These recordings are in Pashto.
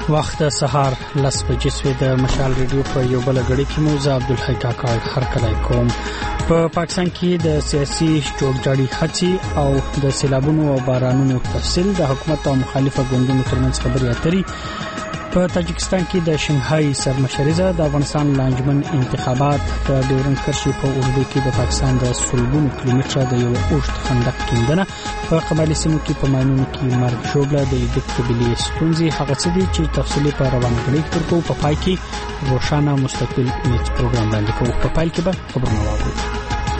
وخت سهار لس بجې سوی د مشال ریډیو په یو بل غړي کې موزه عبدالحی کاکا هر کله کوم په پاکستان کې د سیاسي جوړجاړي هڅې او د سیلابونو او بارانونو تفصیل د حکومت او مخالفه ګوندونو ترمنځ خبرې اترې په تاجکستان کې د شنغهای سرمشریزه د افغانستان لانجمن انتخابات د ډیورنډ کرښې په اردو کې د پاکستان د سلګونو کیلومتره د یو اوږد خندق کیندنه په قبایلی سیمو کې په ماینونو کې مرګ ژوبله د یو قبیلې ستونزې هغه څه دي چې تفصیلي په روانه غړي ترکو په پای کې روشانه مستقل میټ پروګرام وړاندې کوو په پای کې به خبرونه واورو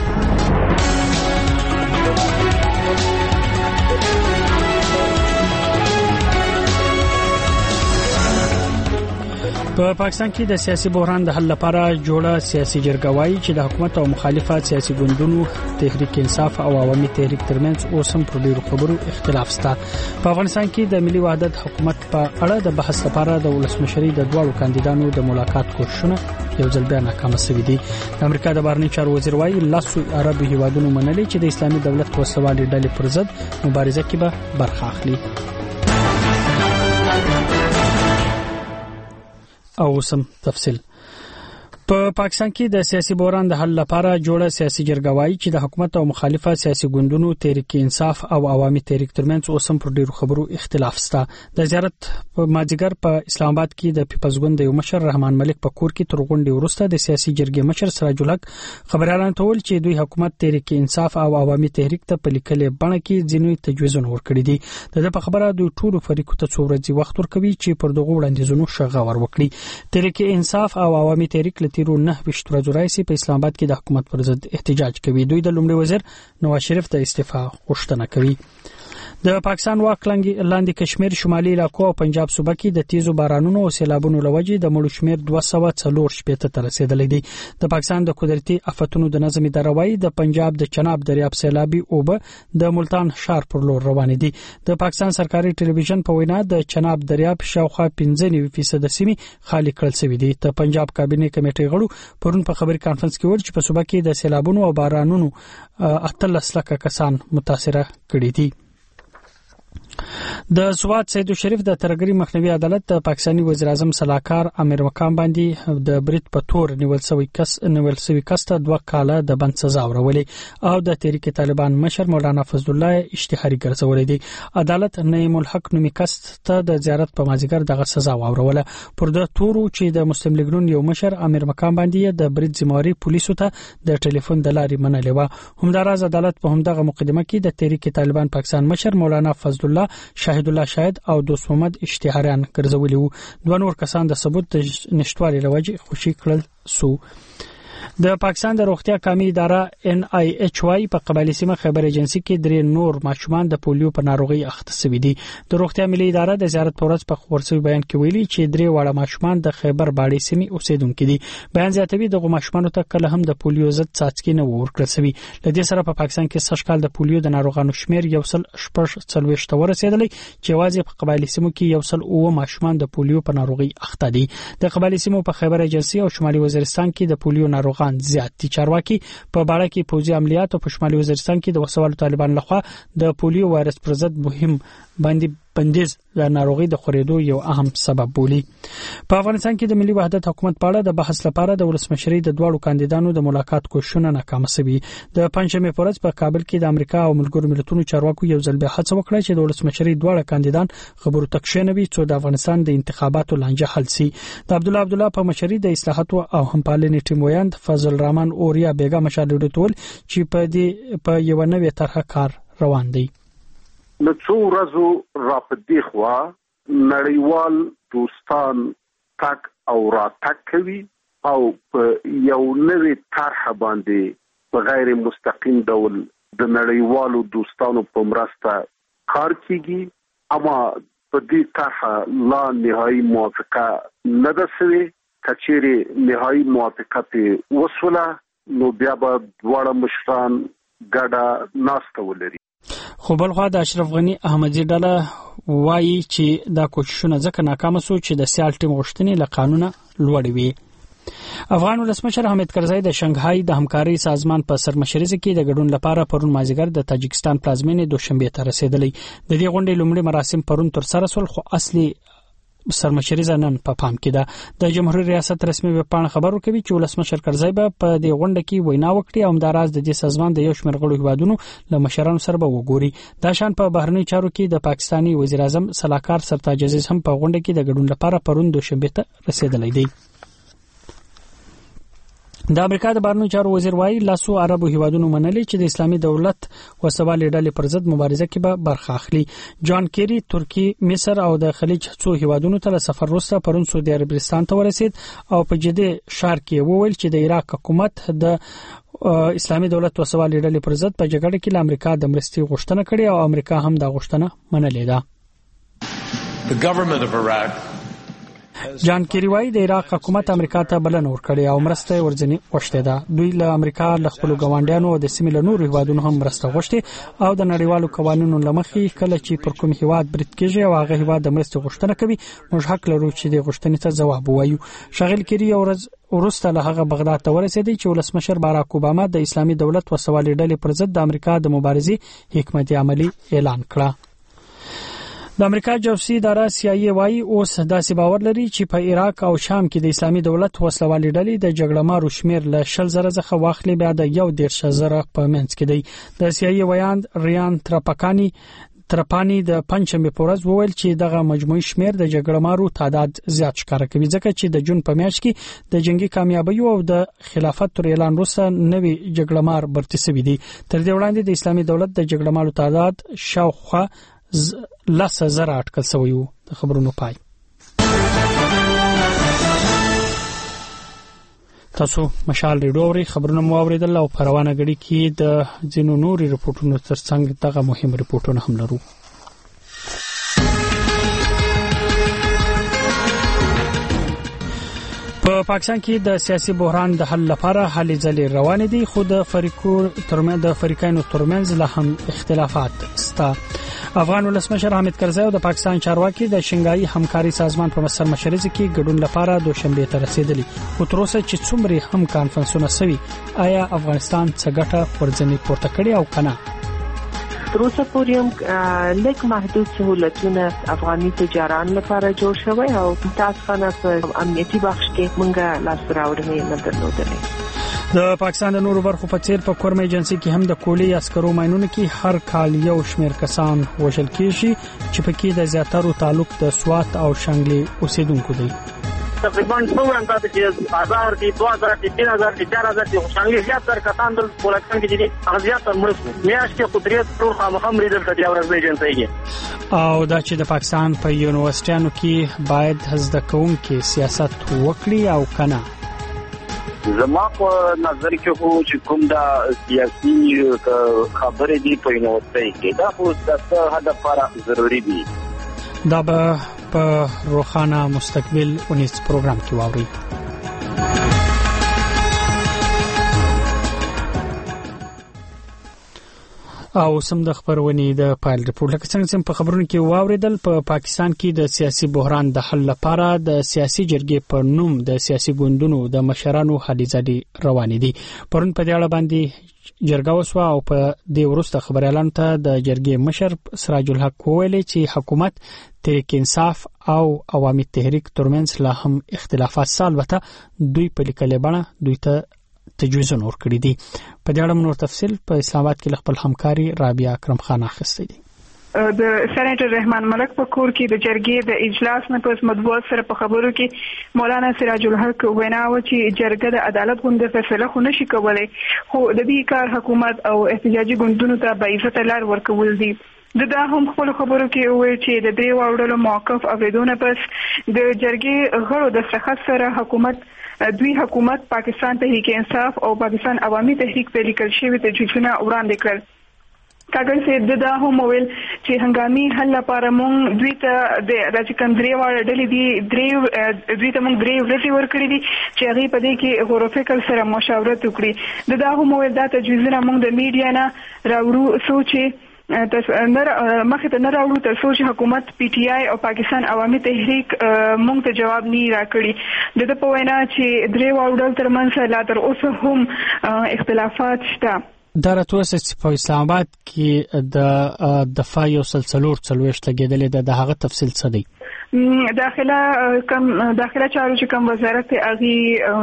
په پاکستان کې د سیاسي بحران د حل لپاره جوړه سیاسي جرګه وایي چې د حکومت او مخالفه سیاسي ګوندونو تحریک انصاف او عوامي تحریک ترمنځ اوس هم پر ډیرو خبرو اختلاف شته. په افغانستان کې د ملي وحدت حکومت په اړه د بحث لپاره د ولسمشري د دوه کاندیدانو د ملاقات کوښښونه یو ځل بیا ناکام شوي دي. د امریکا د بهرنی چارو وزیر وایي لاسو عربي هیوادونو منلي چې د اسلامي دولت وسوالي ډلې پر ضد مبارزه کې به برخه اخلي. او سم تفصیل په پاکستان کې د سیاسي بحران د حل لپاره جوړه سیاسي جرګه وایي چې د حکومت او مخالفه سیاسي ګوندونو تحریک انصاف او عوامي تحریک ترمنځ اوس هم پر ډیرو خبرو اختلاف شته. د زیارت په مازیګر په اسلام آباد کې د پیپلز ګوند یو مشر رحمان ملک په کور کې تر غونډې وروسته د سیاسي جرګې مشر سراج الحق خبريالان ته ویل چې دوی حکومت تحریک انصاف او عوامي تحریک ته په لیکلې بڼه کې ځینې تجویزونه ورکړي دي. د په خبره دوی ټول فریقو ته څو ورځې وخت ورکوي چې پر دغه وړاندیزونو شغه ور وکړي. تحریک انصاف او عوامي تحریک تیرو 9 ورځې راځي په اسلام آباد کې د حکومت پر ضد احتجاج کوي. دوی د لومړي وزیر نواز شریف د استعفا غوښتنه کوي. د پاکستان واک لاندې کشمیر شمالي علاقو او پنجاب صوبه کې د تیزو بارانونو او سیلابونو لوجې د مړو شمیر 240 ته رسیدلی دی. د پاکستان د قدرتي آفتونو د نظم اداره وايي د پنجاب د چناب دریاب سیلابي اوبه د ملتان ښار پر لور روان دي. د پاکستان سرکاري ټلویزیون په وینا د چناب دریاب شاوخوا 15% سیمې خالی کړل شوې دي. د پنجاب کابینه کمیټې غړو پرون په خبري کانفرنس کې ویل چې په صوبه کې د سیلابونو او بارانونو 18 لک کسان متاثر کړي دي. د سواد سید شریف د ترګری مخنیوي عدالت د پاکستاني وزیر اعظم صلاحکار امیر مقام باندې د برید په تور نیول شوی کس ته 2 کاله د بند سزا ورولې او د تحریک طالبان مشر مولانا فضل الله اشتهاري ګرځولې دي. عدالت نعیم الحق نومي کس ته د زیارت په مازیګر دغه سزا وروله پر د تورو چې د مسلم لیگ نون یو مشر امیر مقام باندې د برید ذمہواری پولیسو ته د ټلیفون د لارې منلې و. همداراز عدالت په همدغه مقدمه کې د تحریک طالبان پاکستان مشر مولانا فضل الله شاهد الله شاهد او دوست محمد اشتهاریان ګرځولي وو. دوه نور کسان د ثبوت نشټوالي لوجه خوشي کړل سو. د پاکستان د روغتیا قومي اداره NIHY په قبایلی سیمه خبر ایجنسی کې 3 نور ماشومان د پولیو په ناروغي اخته شوي دي. د روغتیا ملي اداره د زیارت پورز په خبرسوي بیان کې ویلي چې 3 واړه ماشومان د خیبر باړې سیمې اوسیدونکو دي. بیان زیاتوي د ماشومانو ته کله هم د پولیو ضد څاڅکي نه ورکړل شوی. لدې سره په پاکستان کې سږ کال د پولیو د ناروغانو شمیر 140 ته ورسېدلی چې واځي په قبایلی سیمو کې 109 ماشومان د پولیو په ناروغي اخته دي. د قبایلی سیمو په خبر ایجنسی او شمالي وزیرستان کې د پولیو ناروغان زیات دي. چارواکي په باړه کې پوځي عملیات او په شمالي وزیرستان کې د وسوالو طالبان لخوا د پولیو وایرس پر ضد مهم بندیز د ناروغي د خورېدو یو اهم سبب بولی. په افغانستان کې د ملي وحدت حکومت په اړه د بحث لپاره د ولسمشري د دوه کاندیدانو د ملاقات کوښښونه ناکام شوي. د پنځمې پورز په کابل کې د امریکا او ملګرو ملتونو چارواکو یو ځل بیا هڅه وکړه چې د ولسمشري دوه کاندیدان خبرو تکښینوي چې د افغانستان د انتخاباتو لانجه حل شي. د عبدالله په مشرۍ د اصلاحات او همپالنې ټیم ویاند فضل الرحمن اوریا بیگا مشاهده ټول چې په یو نوې طرحه کار روان دی. نو څو ورځو را پدې خوا نړیوال دوستان تک او را تک کوي او په یو نوې طرحه باندې په غیر مستقیم ډول د نړیوالو دوستانو په مرسته کار کیږي. اما په دې طرحه لا نهایی موافقه نه ده شوې. کچېرې نهایی موافقه وسوله نو بیا به دواړه مشران ګډه ناسته ولري. خو بل خوا د اشرف غنی احمدی ډله وایي چې دا کوښښونه ځکه ناکام شو چې د سیال ټیم غوښتنې له قانونه لوړې وي. افغان ولسمشر حامد کرزی د شنغهای د همکارۍ سازمان په سرمشرۍ کې د ګډون لپاره پرون مازیګر د تاجکستان پلازمینې دوشنبه ته رسیدلی. د دې غونډې لومړی مراسم پرون تر سره شول خو اصلي سرمشریزه نن په پام کې ده. د جمهوریت ریاست رسمي ویبپاڼه خبر ورکوي چې ولسمشر کرزی به په دې غونډه کې وینا وکړي او همداراز د دې سازمان د یو شمېر غړو هیوادونو له مشرانو سره به وګوري. دا شان په بهرنی چارو کې د پاکستاني وزیر اعظم سلاکار سرتاج عزیز هم په غونډه کې د ګډون لپاره پرون دوشنبه ته رسیدلی دی. د امریکا د بهرنیو چارو وزیر وايي لاسو عربو هیوادونو منلي چې د اسلامي دولت وسوالې ډلې پر ضد مبارزه کې به برخه اخلي. جان کیری ترکی، مصر او د خلیج څو هیوادونو ته سفر وروسته پرون سعودي عربستان ته ورسید او په جده شهر کې وویل چې د عراق حکومت د اسلامي دولت وسوالې ډلې پر ضد په جګړه کې له امریکا د مرستې غوښتنه کړې او امریکا هم دا غوښتنه منلې ده. The government of Iraq جان کیری وايي د عراق حکومت امریکا ته بلنه ورکړې او مرسته ورځنی غوښته ده. دوی له امریکا له خپل ګاونډیانو او د سیمې له نورو هیوادونو هم مرسته غوښتي او د نړیوالو قوانینو لمخې کله چې پر کوم هیواد برید کېږي او هغه هیواد د مرسته غوښتنه کوي موږ حق لرو چې د غوښتنې ته ځواب ووایو. شاغل کیری ورسته له هغه بغداد ته ورسېدی چې ولسمشر باراک اوباما د اسلامي دولت وسوالې ډلې پر ضد د امریکا د مبارزې حکمت عملی اعلان کړ. د امریکا جاسوسي اداره CIA وايي اوس داسې باور لري چې په عراق او شام کې د اسلامي دولت وسلوالې ډلې د جګړه مارو شمیر له 10,000 څخه واخلي بیا د 11,000 په منځ کې دی. د CIA ویاند ریان ترپانی د پنځمې په ورځ وویل چې دغه مجموعي شمیر د جګړه مارو تعداد زیات ښکاره کوي ځکه چې د جون په میاشت کې د جنگي کامیابی او د خلافت تر اعلان وروسته نوې جګړه مار برتي شوی دی. تر دې وړاندې د اسلامي دولت د جګړه مارو تعداد شاوخوا 10,000 اټکل شوی وو. د خبرونو پای. تاسو مشال ریډوري خبرونه مو اوریدل او په روانه غړي کې د ځینو نوري رپورټونو ترڅنګ دغه مهم رپورټونه هم لرو. په پاکستان کې د سیاسي بحران د حل لپاره هلې ځلې روانې دي خو د فریقینو ترمنځ له هم اختلافات شته. افغان ولسمشر حامد کرزی او د پاکستان چارواکي د شنګایي همکاري سازمان په سرمشرۍ کې ګډون لپاره دوشنبه ته رسیدلی. خو تر اوسه چې څومره هم کانفرنسونه شوي آیا افغانستان څه ګټه ورځنی پورته کړي او کنه؟ تر اوسه پورې هم لیک محدود سہولتونه افغاني تجاران لپاره جوړ شوی او تاسو په امنیتي بخش کې مونږه لاس راوړنې نه درلودلې. د پاکستان د نورو برخو په څیر په کورمه ایجنسي کې هم د کولی عسکرو ماینونو کې هر کال یو شمېر کسان وژل کیږي چې پکې د زیاترو تعلق د سوات او شانګلې اوسیدونکو دی. تقریبا څومره اندازه چې 1000 دي 2000 دي 3000 دي 4000 دي شانګلې زیاتره کسان د پولکان کې دي هغه زیاتره مړ میاشت کې قدرت ټول خامخم ریدل ته دی ورځ ایجنسي او دا چې د پاکستان په یونیورسيټانو کې باید زده کوونکي سیاست وکړي او کنه. زما په نظر کې خو چې کوم دا سیاسي خبرې دي په یونیورسيټي کې دا خو د هدف لپاره ضروری دي. دا به په روخانه مستقبل 19 پروګرام کې واوري. او سم د خبرونې د پایل ریپورت لکه څنګه په خبرونو کې واوریدل په پاکستان کې د سیاسي بحران د حل لپاره د سیاسي جرګې په نوم د سیاسي ګوندونو د مشرانو هلې ځلې روانې دي. پرون په دې اړه باندې جرګه وسوه او په دې وروسته خبر اعلان ته د جرګې مشر سراج الحق وویل چې حکومت تحریک انصاف او عوامي تحریک ترمنځ لا هم اختلافات البته دوی په لیکلې بڼه دوی ته تجویزونه ورکړي دي. په دې اړه نور تفصیل په اسلام آباد کې خپل همکاري رابعه اکرم خان اخیستی دي. د سېنیټر رحمان ملک په کور کې د جرګې د اجلاس نه پس مطبوعات سره په خبرو کې مولانا سراج الحق وینا و چې جرګه د عدالت غونډه فیصله خو نشي کولای خو د دې کار حکومت او احتجاجي ګوندونو ته به عزت لار ورکول دي. دا هم خپل خبرو کې وایي چې د دې وړلو موقف اوریدونه پس د جرګې غړو د سخت سره حکومت پاکستان تحریک انصاف او پاکستان عوامي تحریک په لیکل شوی تجویزونه وړاندې کړل. کاغذ سي دا هم ویل چې هنګامي حل لپاره مونږ دوی ته د راځکم درې واړه ډلې دي دوی ته مونږ درې ورځې ورکړې دي چې هغه په دې کې غور فکر سره مشاورت وکړي. دا هم ویل دا تجویزونه مونږ د میډیا نه راوړو سوچي مخه ته نه راوړو تر څو چې حکومت پی ټی آی او پاکستان عوامي تحریک مونږ ته جواب نه راکړي. د په وینا چې درې واړه ترمنځ لا تر اوسه هم اختلافات شته. دا راته چې په اسلام آباد کې د دفاع یو سلسلور څلويشت لګیدلې د هغه تفصیل څه دی؟ داخله چارو چې کوم وزارت اغي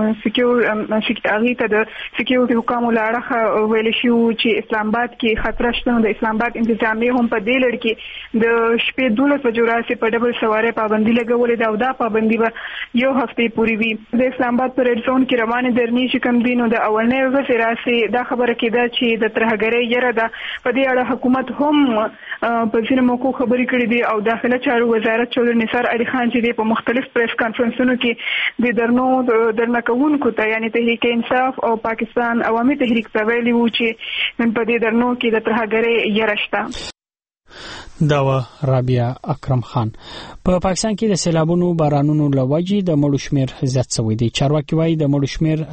سکیورټي ته د سکیورټي حکام لاړه ویل شو چې اسلام آباد کې خطر شته. د اسلام آباد انتظامیه هم په دې لړ کې د شپې 12 بجو راځي په ډبل سواره پابندي لګولې ده او دا پابندي به یو هفته پورې وي. د اسلام آباد پر ریډ زون کې روانه درنی چې کوم دینو د اولنې ورځې راځي دا خبره کېده چې د ترهګرۍ یره ده. په دې اړه حکومت هم په ځینو موکو خبرې کړې دي او داخله چارو وزارت چودري نثار علي خان چې په مختلف پریس کانفرنسونو کې د درنکونکو ته یعنی تحریک انصاف او پاکستان عوامي تحریک ته ویلي وو چې په دې درنو کې د ترهګرۍ یره شته. دا رابعه اکرم خان. په پاکستان کې د سیلابونو بارانونو لوجې د مړو شمیر زیات شوی دی. چارواکي وايي د مړو شمیر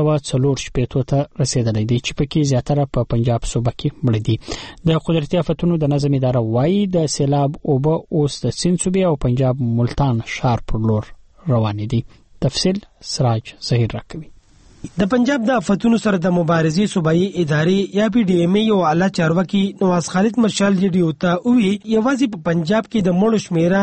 240 ته رسیدلی دی چې پکې زیاتره په پنجاب صوبه کې مړ دي. د قدرتي آفتونو د نظم اداره وايي د سیلاب اوبه اوس د سند صوبې او پنجاب ملتان ښار پر لور روان دي. تفصیل سراج ظهیر راکوي. د پنجاب د آفتونو سره د مبارزې صوبایي ادارې یا پی ډی ایم ای او اعلی چارواکي نواز خالد مشال جډیو ته وی یوازې په پنجاب کې د مړو شمیره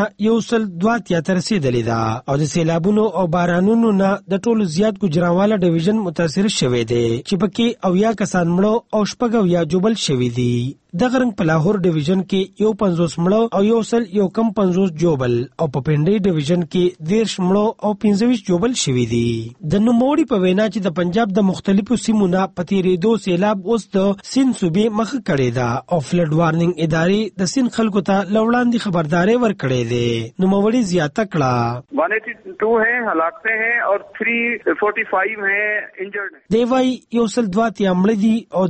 102 رسیدلې ده او د سیلابونو او بارانونو نه د ټولو زیات ګجراواله ډیویژن متاثر شوی دی چې پکې 90 کسان مړو او 90 جوبل شوی دي. د غرنګ په لاهور ډیویژن کې 50 مړو او 50 جوبل او په پنډي ډیویژن کې 10 مړو او 25 جوبل شوی دي. د نوموړي په وینا چې د پنجاب د مختلفو سیمو نه پتیریدو سیلاب اوس د سند صوبې مخ کړی دا او فلډ وارنینګ ادارې د سند خلکو ته لوړاندې خبرداري ورکړې ده. نوموړي زیاته کړه 182 हैं हलाकते हैं और 345 हैं इंजर्ड. دی وايي 102 مړه دي او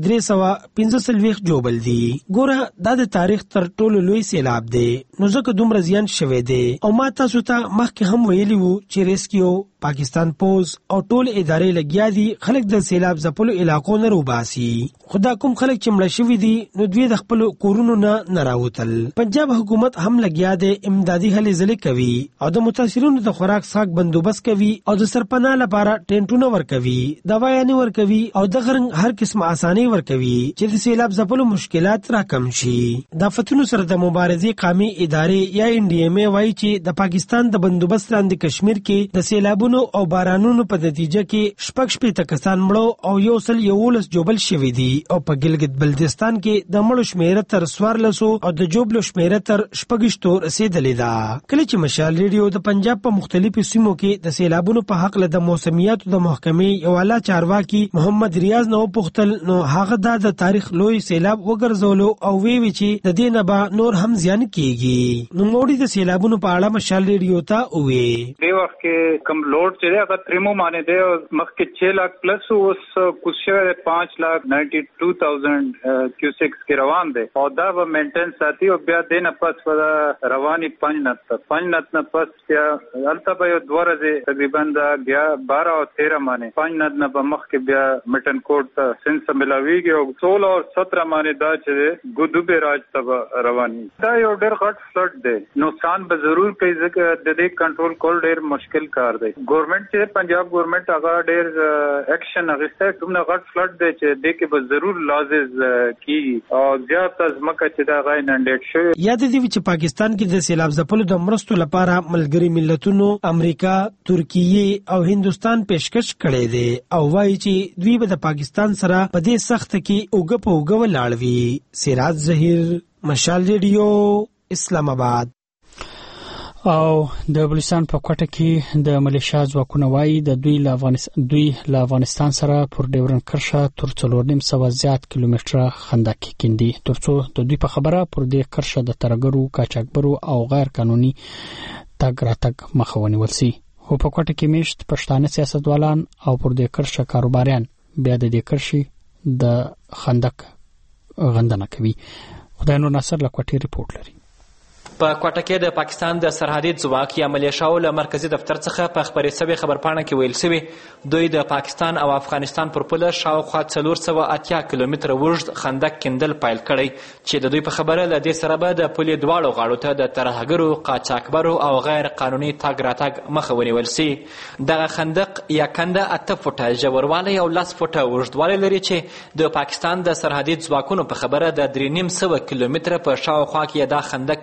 315 جوبل دي. ګوره دا د تاریخ تر ټولو لوی سیلاب دی نو ځکه دومره زیان شوی دی او ما تاسو ته مخکې هم ویلي وو چې ریسکیو پاکستان پوز او ټول ادارې لګیا دي خلک د سیلاب ځپلو علاقو نه روباسي. خدا کوم خلک چې مړه شوي دي نو دوی د خپل کورونو نه راوتل. پنجاب حکومت هم لګیا دی امدادي هلې ځلې کوي او د متاثرینو د خوراک څښاک بندوبست کوي او د سرپناه لپاره ټینټونه ورکوي دوايانې ورکوي او د غرنګ هر قسم اساني ورکوي چې د سیلاب ځپلو مشکلات راکم شي. د فتونو سره د مبارزې قومي ادارې یا ان ډي ایم ای وايي چې د پاکستان د بندوبست لاندې کشمیر کې د سیلابونو او بارانونو په نتیجه کې 60 کسان مړو او 111 جوبل شوي دي او په ګلګت بلتستان کې د مړو شمیره تر 1400 او د جوبلو شمیره تر 600 رسیدلې ده. کله چې مشال ریډیو د پنجاب په مختلفو سیمو کې د سیلابونو په حق له د موسمیاتو د محکمې یو اعلی چارواکي محمد ریاض نو پختل نو هغه د تاریخ لوی سیلاب وګرځولو او وی چې د دې نه به نور هم زیان کیږي. نو موړي د سیلابونو په اړه مشال ریډیو ته وی دی وخت کې کم لوډ چې هغه تریمو باندې دی او مخکې 6 لک پلس اوس کوشش 5,92,000 کیوسکس کې روان دی او دا به مینټین ساتي او بیا دینه پس رواني 5 نه پس بیا البته به یو دوه ورځې تقریبا بیا 12 او 13 باندې 5 نه به مخکې بیا مټن کوټ ته سنس ملاویږي او 16 او 17 باندې دا چې ګودوبه راج ته رواني. دا یو ډېر غټ فلډ دی. نقصان به ضرور کوي ځکه د دې کنټرول کول ډېر مشکل کار دی. ګورنمنت چې پنجاب ګورنمنت هغه ډېر اکشن اخیسته کومه غټ فلډ دی چې د کې به ضرور لازز کیږي او زیات ځمکه چې دا غای ننډیټ شوی. یاد دي چې پاکستان کې د سیلاب ځپلو د مرستو لپاره ملګری ملتونو امریکا ترکیه او هندستان پیشکش کړي دي او وایي چې دوی به د پاکستان سره په دې سخت کې اوګه په اوګه ولاړوي. سراج ظهیر مشال ریډیو اسلام آباد. او د بلوچستان په کوټه کې د ملیشیا ځواکونه وايي د دوی له افغانستان سره پر ډیورن کرښه تر 4.5 زیات کیلومتره خندق کیندي ترڅو د دوی په خبره پر دې کرښه د ترګرو کاچاکبرو او غیر قانوني تګ راتګ مخه ونیول شي. خو په کوټه کې میشت پښتانه سیاستوالان او پر دې کرښه کاروباریان بیا د دې کرښې د خندق غندنه کوي. خدای نور ناصر له کوټې ریپورت لري. په کوټه کې د پاکستان د سرحدي ځواک یا ملیشیاو له مرکزی دفتر څخه په خبري سوي خبرپاڼه کې ویل شوی دوی د پاکستان او افغانستان پر پوله شاوخوا 480 کیلومتره اوږد خندق کیندل پیل کړی چې د دوی په خبره له دې سره به د پولې دواړو غاړو ته د ترهګرو قاچاقبرو او غیر قانوني تګ راتګ مخه ونیول شي. دغه خندق یا کنده 8 فوټه ژوروالی او 10 فوټه اوږدوالی لري چې د پاکستان د سرحدي ځواکونو په خبره د 3.5 کیلومتره په شاوخوا کې دا خندق مکمل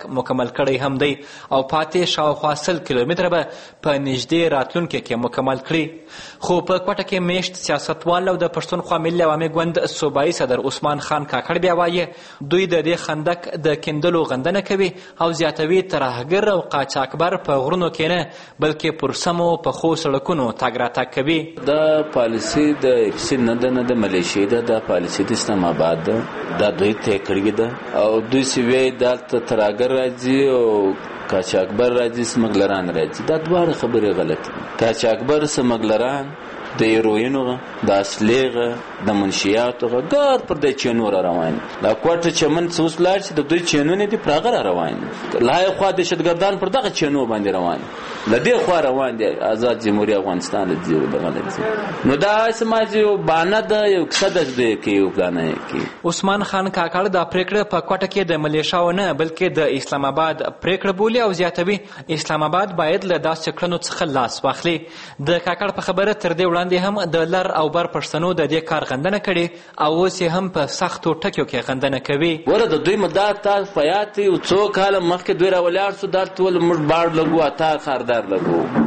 مکمل کړی هم دی او پاتې شاوخوا 100 کیلومتره به په نږدې راتلونکي کې مکمل کړي. خو په کوټه کې میشت سیاستوال او د پښتونخوا ملي عوامي ګوند صوبایي صدر عثمان خان کاکړ بیا وایي دوی د دې خندق د کیندلو غندنه کوي او زیاتوي ترهګر او قاچاقبر په غرونو کې نه بلکې پر سمو پخو سړکونو تګ راتګ کوي. د پالیسي د اکسین نه د ملیشیا د پالیسي د اسلام آباد دا دوی ته کړی ده او دوی سوي دلته ترهګر راځي او قاچاقبر راځي سمګلران راځي. دا دواړه خبرې غلطه. قاچاقبر سمګلران د هیروینو د اسلحه د منشیاتو ګار پر د چینو را روان دا کوټه چمن څوس لار چې د دوی چینونه دي پراغه را روان لای خو د شتګردان پر دغه چینو باندې روان لدی خو روان دي آزاد جمهوریت افغانستان د دیو دغه نو دا سماجی باندې د یو قصد د کیو پلان کې عثمان خان کاکړ د پریکړه په کوټه کې د ملیشاو نه بلکې د اسلام آباد پریکړه بولی او زیاتوي اسلام آباد باید له داسې کړنو څخه لاس واخلي. د کاکړ په خبره تر دې وړاندې هم د لر او بر پښتنو د دې کار غندنه کړي او اوس هم په سختو ټکیو کې غندنه کوي. ور د دوی مدار تاسو فیاتي او څو کال مخکې دوی راولار سو د ټول مړ باړ لګو اتا خاردار لګو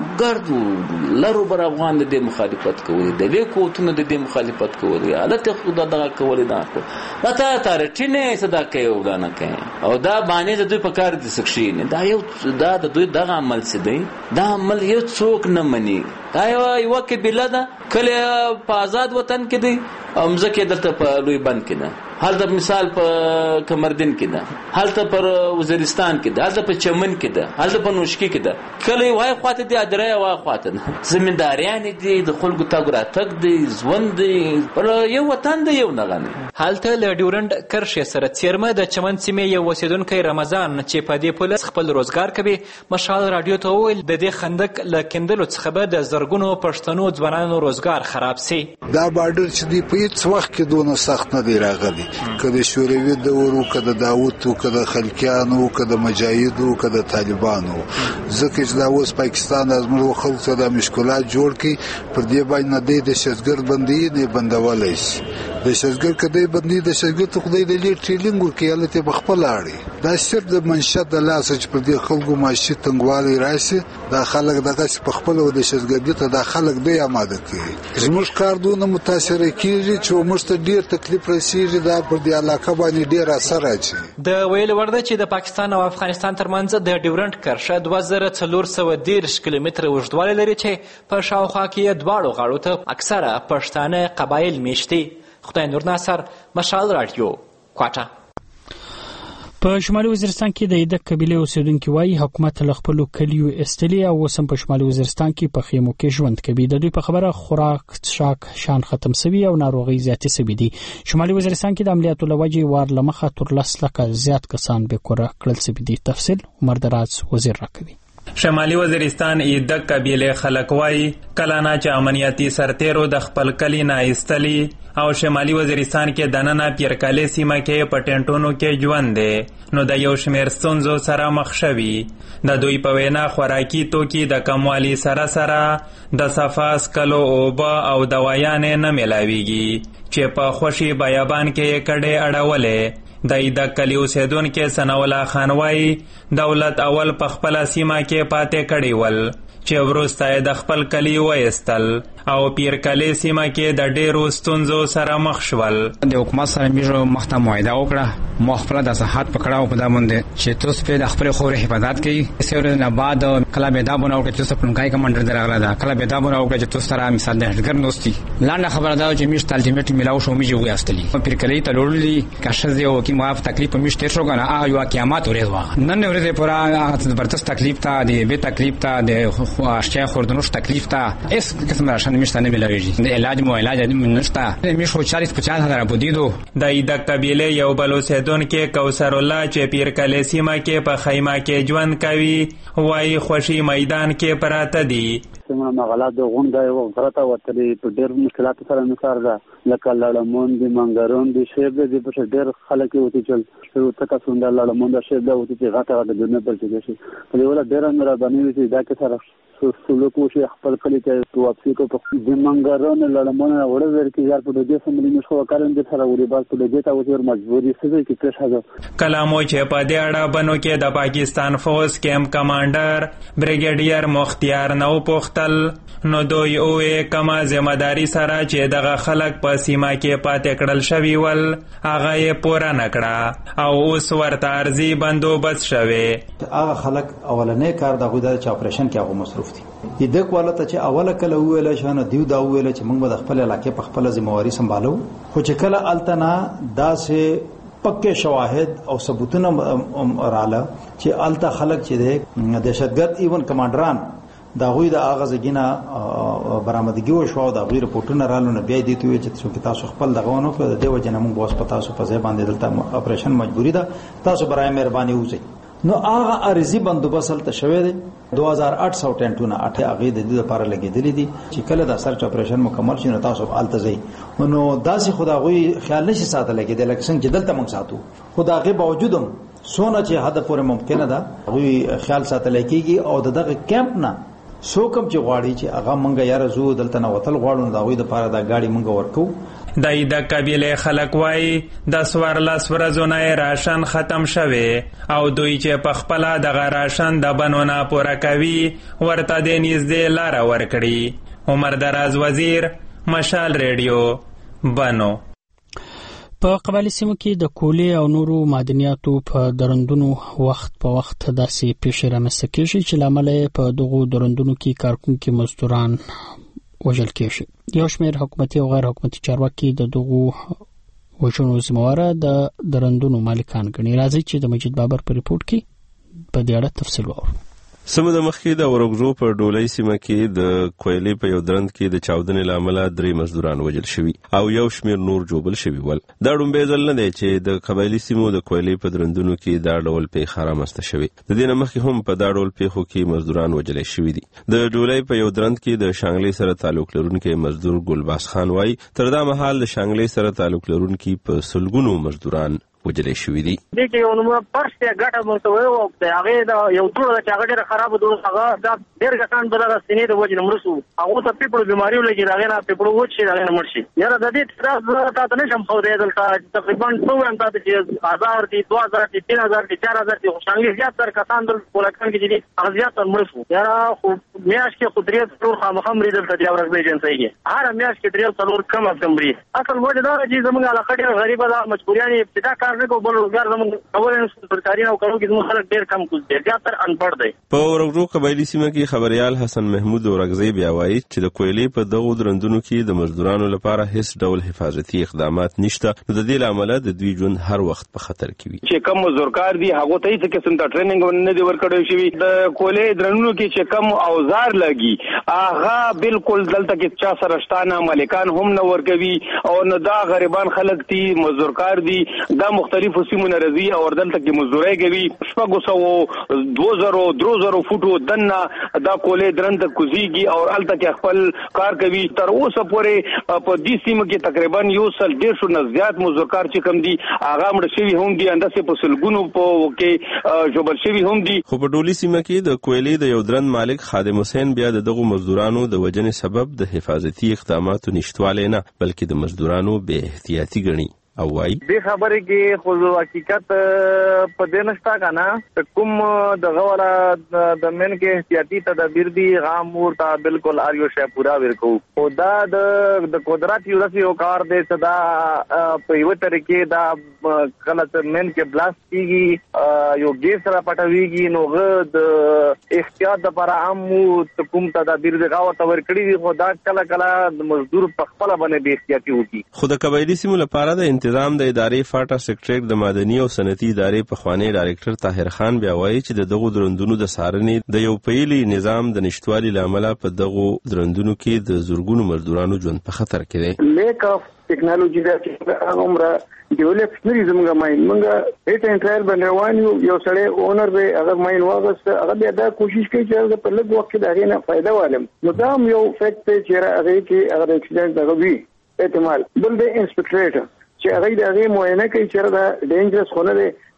ګردو لرو بر افغان د دې مخالفت کوي د دې کوتونه د دې مخالفت کوي حالت خدا دغه کوي دا کو پتا ترټینه صدا کوي ودانه کوي او دا باندې د دوی په کار دي سکشین دا یو دا د دوی دغه عمل څه دی دا عمل یو څوک نه مني. دا یو قبیله ده کله په آزاد وطن کې دی امزه کې درته په لوی بند کې ده هلته مثال په کمردین کې ده هلته پر وزیرستان کې ده هلته په چمن کې ده هلته په نوشکی کې ده کله وای خواته دي ادرې وای خواته زمینداریان دي د خلکو تاګ راتګ دي ژوند دي پر یو وطن دی یو نغانه. هلته له ډیورند کرښې سره څیرمه د چمن سیمې یو اوسیدونکی رمضان چې په دې پوله خپل روزګار کوي مشال رادیو ته وویل د دې خندق له کیندلو څخه به د زرګونو پښتنو ځوانانو روزګار خراب سي. دا بارډر چې دی په هیڅ وخت کې دونه سخت نه دی راغلی کله شوروي دورو کله داوود کله خلکیانو کله مجاهدو کله طالبانو ځکه چې دا اوس پاکستان ازمرو خلکو د مشکلات جوړ کی پر دې باندې د شذګر بندي نه بندولای شي د شذګر کدی بندي د شذګر ته خدای د لې ټریلینګ ورکی الته بخپل اړي دا صرف د منشد د لاس چې پر دې خلکو ماشي تنګوالي راشي دا خلک دغه په خپل د شذګر ته د خلک دی آماده کوي زموږ کار دونه متاثر کیږي چې موږ ته ډیر تکلیف رسیږي دا پر دې علاقه باندې ډیر اثر راځي. د ویل ورده چې د پاکستان او افغانستان ترمنځ د ډیورنډ کرښه 2413 کیلومتره اوږدوالی لري چې په شاوخوا کې دواړو غاړو ته اکثره پښتانه قبایل میشتي. خدای نور ناصر مشال رادیو کوټه. په شمالي وزیرستان کې د ایدک قبیله اوسیدونکو وايي حکومت له خپل کلیو استلی او وسم په شمالي وزیرستان کې په خیمو کې ژوند کوي. د دوی په خبره خوراک شاک شان ختم سوي او ناروغي زیاتې سوي دي. شمالي وزیرستان کې د عملیاتو لوجې وار لمخه تر 10 لکه زیات کسان به کوره کړل سوي دي. تفصیل عمر دراز وزیر راکوي. شمالي وزیرستان ایدک قبیله خلک وای کلانا چې امنیتي سرتیرو د خپل کلی نه ایستلی او شمالي وزیرستان کې دننه پیرکالي سیمه کې پټنټونو کې ژوند دی نو د یو شمیر ستونزو سره مخ شوي. د دوی په وینا خوراکي توکي د کموالي سره د صفا سکلو اوبه او دوايانې نه ملاويږي چې په خوشي بیابان کې کډې اړولې. د ایدک کلی اوسیدونکو سناولا خان وای دولت اول په خپل سیمه کې پاتې کړي ول چې ورسته د خپل کلی وایستل او پیرکالي سیمه کې د ډېرو ستونزو سره مخ شول. د حکومت سره میږه مخته معاهده وکړه مخفله د صحت پکړاو په دامن چې تاسو په د خپل خور حفاظت کوي. سره نه بعد کله به دا بناو کې تاسو په کای کمانډر درغله دا کله به دا بناو کې تاسو سره مثال د هډګر نوستي لاندې خبره دا چې میشت الټیمیټ ملاو شو میږي وایستلی پیرکالي ته لورلي کښه یو کې معاف تکلیف میشت شو کنه یو قیامت ورځ نن ورځ پورا زبردست تکلیف ته دی به تکلیف ته د اشیا خوردنوش تکلیف ته اس قسم راشن میشته نه ملاویږي د علاج مو علاج نشته میشو 40-50 هزار بودیدو. د ایدک قبیله یو بل اوسیدونکو کوثر الله چې پیرکالي سیمه کې په خیمه کې ژوند کوي وایي خوشي میدان کې پراته دي. سیمه مغلات د غونډه یو غرته وتلې په ډېر مشکلات سره نکار ده لکه لړمون دي منګرون دي شیب دي په ډېر خلک وتی چل شو تک څنګه لړمون د شیب د وتی چې غاټه د دنیا پر چې شي په یو ډېر مهرباني وي چې دا کې سره سلوک وشي خپل کلی ته واپسی کو په د منګرون لړمونه وړه ورکی یار په دې سملی نشو کارن د سره وری باز په دې ته وزیر مجبوری سزا کې پیش هغه کلامو چې په دې اړه بنو کې د پاکستان فوج کیمپ کمانډر بریګیډیر مختیار نو پختل نو دوی اوې کما ځمداري سره چې دغه خلک په سیمه کې پاتې کړل شوی ول هغه یې پوره نکړه او اوس ورته ارزي بندوبست شوی. هغه خلک اولنې کار د غوډه چې اپریشن کې هغه مصروف دي د کوالته چې اوله کله ویل شانه دیو دا ویل چې موږ د خپل علاقې په خپل ذمہواری سمبالو خو چې کله التنا داسې پکې شواهد او ثبوتونه رااله چې الته خلک چې د دهشتګرد ایون کمانډران دا غوی د اغاز غینه برآمدګي او شو دا غیر رپورټونه رالو نه بیا دي چې تاسو خپل دغه په دې وجه نه موږ اوس پتا سو په ځای باندې دلته اپریشن مجبوری ده تاسو برای مهرباني وځي نو هغه ارزي بندوبست ته شوی دی 2800 نه 8 هغه د دې لپاره لګیدلې دي چې کله دا سرچ اپریشن مکمل شي نو تاسو التزي نو داسې خداغوي خیال نشي ساتل کېدل لکه څنګه چې دلته موږ ساتو خداغه باوجودم سونه چې حد پورې ممکنه ده غوي خیال ساتل کېږي او دغه کیمپ نه سوکم چې غواړي چې هغه مونږه یاره زو دلته نه وتل غواړو دا غوي د پاره دا گاډي مونږ ورکو دای د قبیله خلک وای د سوارلاس ورځونه راشن ختم شوه او دوی چې په خپل د راشن د بنونه پوره کوي ورته د نږدې لار ورکړي. عمر دراز وزیر مشال ریډیو بنو. په قبایلی سیمو کې د کولې او نورو معدنیاتو په درندونو وخت په وخت داسې پیښې رامنځته کېږي چې لامل یې په دغو درندونو کې کارکونکي مزدوران وژل کېږي. یو شمېر حکومتي او غیر حکومتي چارواکي د دغو وژنو ذمهواره د درندونو مالکان ګڼي. راځي چې د مجید بابر په ریپورت کې په دې اړه تفصیل واورو. سمه د مخکې د ورغزو په ډولۍ سیمه کې د کویلې په یو درند کې د چاودنې لامل 3 مزدوران وژل شوي او یو شمېر نور جوبل شوي ول. دا ډومبې ځل نه دی چې د قبایلی سیمو د کویلې په درندونو کې دا ډول پیښه رامنځته شوې. د دې نه مخکې هم په دا ډول پیښو کې مزدوران وژل شوي دي. د ډولۍ په یو درند کې د شانګلې سره تعلق لرونکي مزدور ګلباس خان وای تر دا مهال د شانګلې سره تعلق لرونکي په سلګونو مزدوران وجلې شوې دي. دې کې یو نومه پرسته ګټه مرتوي او هغه دا یو ټول چې هغه ډېر خراب دوه هغه دا ډېر ګټان بدل سینې د وجه مرسو هغه ته پیپړو بیماری ولګي راغی نه پیپړو وچی راغی نه مرشي یاره د دې تاسو ته نشم خو دې دلته تقریبا څو هم تاسو چې 1000 دي 2000 دي 3000 دي 4000 دي خوشالي زیات تر کسان د پولکان کې دي هغه زیات تر مرسو یاره خو میاش کې قدرت ټول خامخم ریدل ته دی ورغ به جنسي هر میاش کې درې څلور کم از کم ری اصل وجه دا چې زموږ علاقه ډېر غریبه ده مجبوریان ابتدا کار نه کو بل روزګار زموږ اول سرکاري او کارو کې زموږ خلک ډېر کم کوز دي زیات تر انپړ دي. په ورغزو قبایلی سیمه کې خبريال حسن محمود اورغزی بیا وایي چې د کویلې په دغو درندونو کې د مزدورانو لپاره هیڅ ډول حفاظتي اقدامات نشته نو د دې لامل د دوی ژوند هر وخت په خطر کې وي. چې کم مزدورکار دي هغه ته هیڅ قسم ته ټریننګ نه دی ورکړی شوی. د کویلې درندونو کې چې کم اوزار لګي هغه بالکل دلته کې چا سره شتانه مالکان هم نه ورکوي او نه دا غریبان خلک دي مزدورکار دي دا مختلفو سیمو نه راځي او دلته کې مزدوري کوي 2000 فوټو دنه دا کولې درند کوزيږي او الته کې خپل کار کوي. تر اوسه پورې په دې سیمه کې تقریبا 150 نه زیات مزدورکار چې کم دي هغه مړ شوی هم دي انداسه په سلګونو په کې جوبل شوی هم دي. خو په ډولي سیمه کې د کویلې د یو درند مالک خادم حسین بیا دغه مزدورانو د وجنې سبب د حفاظتي اقداماتو نشټواله نه بلکې د مزدورانو بے احتیاطي ګڼي او وای دې خبرې کې خو حقیقت په دې نشتا کنه کوم دغه والا د من کې احتیاطي تدابیر دي غام ورته بالکل اریو شی پورا ورکو او دا د قدرت یو رسي او کار دې صدا په یو طریقې دا کله من کې بلاست کیږي یو ګیس را پټويږي نو غ د احتیاط لپاره عام کوم تدابیر دغه ورته ورکړي خو دا کله مزدور په خپل باندې بے احتیاطي وکړي. خو د قبایلی سیمو لپاره د نظام د ادارې فاټا سیکریټریټ د مدني او صنعتي ادارې په خوانی ډایریکټر طاهر خان بیا وایي چې د دغو درندونو د سارنې د یو پیلي نظام د نشټوالي لامل په دغو درندونو کې د زورګونو مزدورانو ژوند په خطر کې دی. لیک اف ټیکنالوژي دا چې عمره ډیولپ نری زموږه ماین موږ ایټ انټرایل باندې یو سړی اونر به هغه ماین واغست هغه بیا دا کوشش کوي چې په لږ وخت کې دا نه فائدہ والم نو دا یو فیکټ چې هغه کې هغه اکسیډنټ هغه وی احتمال بل د انسپکټریټ چې هغه د هغه معاینه کوي چې دا ډینجرس خونه دی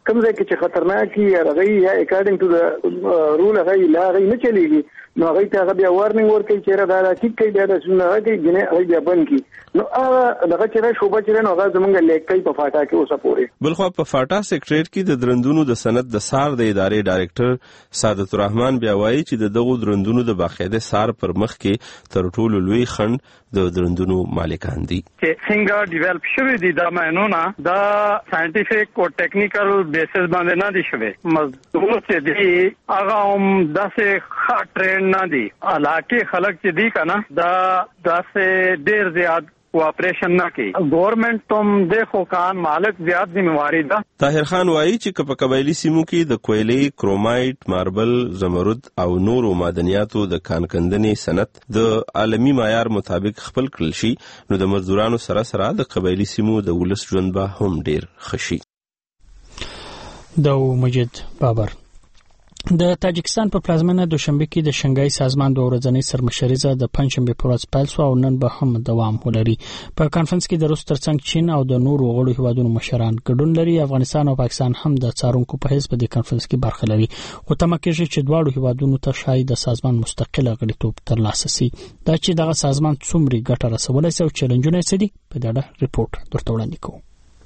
کوم ځای کې چې خطرناک هغه یا اکارډینګ ټو د رول هغه لا هغه نه چلیږي نو هغه ته هغه بیا وارنینګ ورکړي چې دا ټیک کوي بیا د سونه هغه کې هغه بیا بند کی نو هغه دغه چې شوبه چې نو هغه زمونږ لیکي په فاټا کې اوسه پورې بلخو په فاټا سیکریټریټ کې د درندونو د سند د سار د ادارې ډایریکټر سعادت الرحمن بیا وایي چې د دغو درندونو د باقاعده سار پر مخ کې تر ټولو لوی خند د درندونو مالکان دي چې څنګه ډیولپ شوی دي دا معنونه دا ساينټیفیک او ټیکنیکل بیسس باندې نه دي شوی مزدور چې دي هغه هم داسې ټرین نه دي علاقه خلک چې دي کنه دا داسې ډیر زیات کوآپریشن نه کوي گورنمنت تم دیکھو کان مالک زیات ذمہواری ده طاهر خان وایي چې په قبایلی سیمو کې د کویلې کرومایټ ماربل زمرد او نورو معدنیاتو د کانکندنې صنعت د عالمي معیار مطابق خپل کړل شي نو د مزدورانو سره سره د قبایلی سیمو د ولس ژوند به هم ډیر خشي د مجید بابر د تاجکستان په پلازمینه دوشنبه کې د شنګای سازمان د ورځنۍ سرمشریزه د پنځشنبه پر ورځ پیل شو او نن به هم دوام ولري په کانفرنس کې د روس ترڅنګ چین او د نورو غړو هیوادونو مشران ګډون لري افغانستان او پاکستان هم د څارونکو په حیث په دې کانفرنس کې برخه لري خو تمه کېږي چې دواړو هیوادونو ته شاید د سازمان مستقله غړیتوب ترلاسه شي دا چې دغه سازمان څومره ګټه رسولای شي او چیلنجونه یې دي په دغه ریپورت درته وړاندې کوو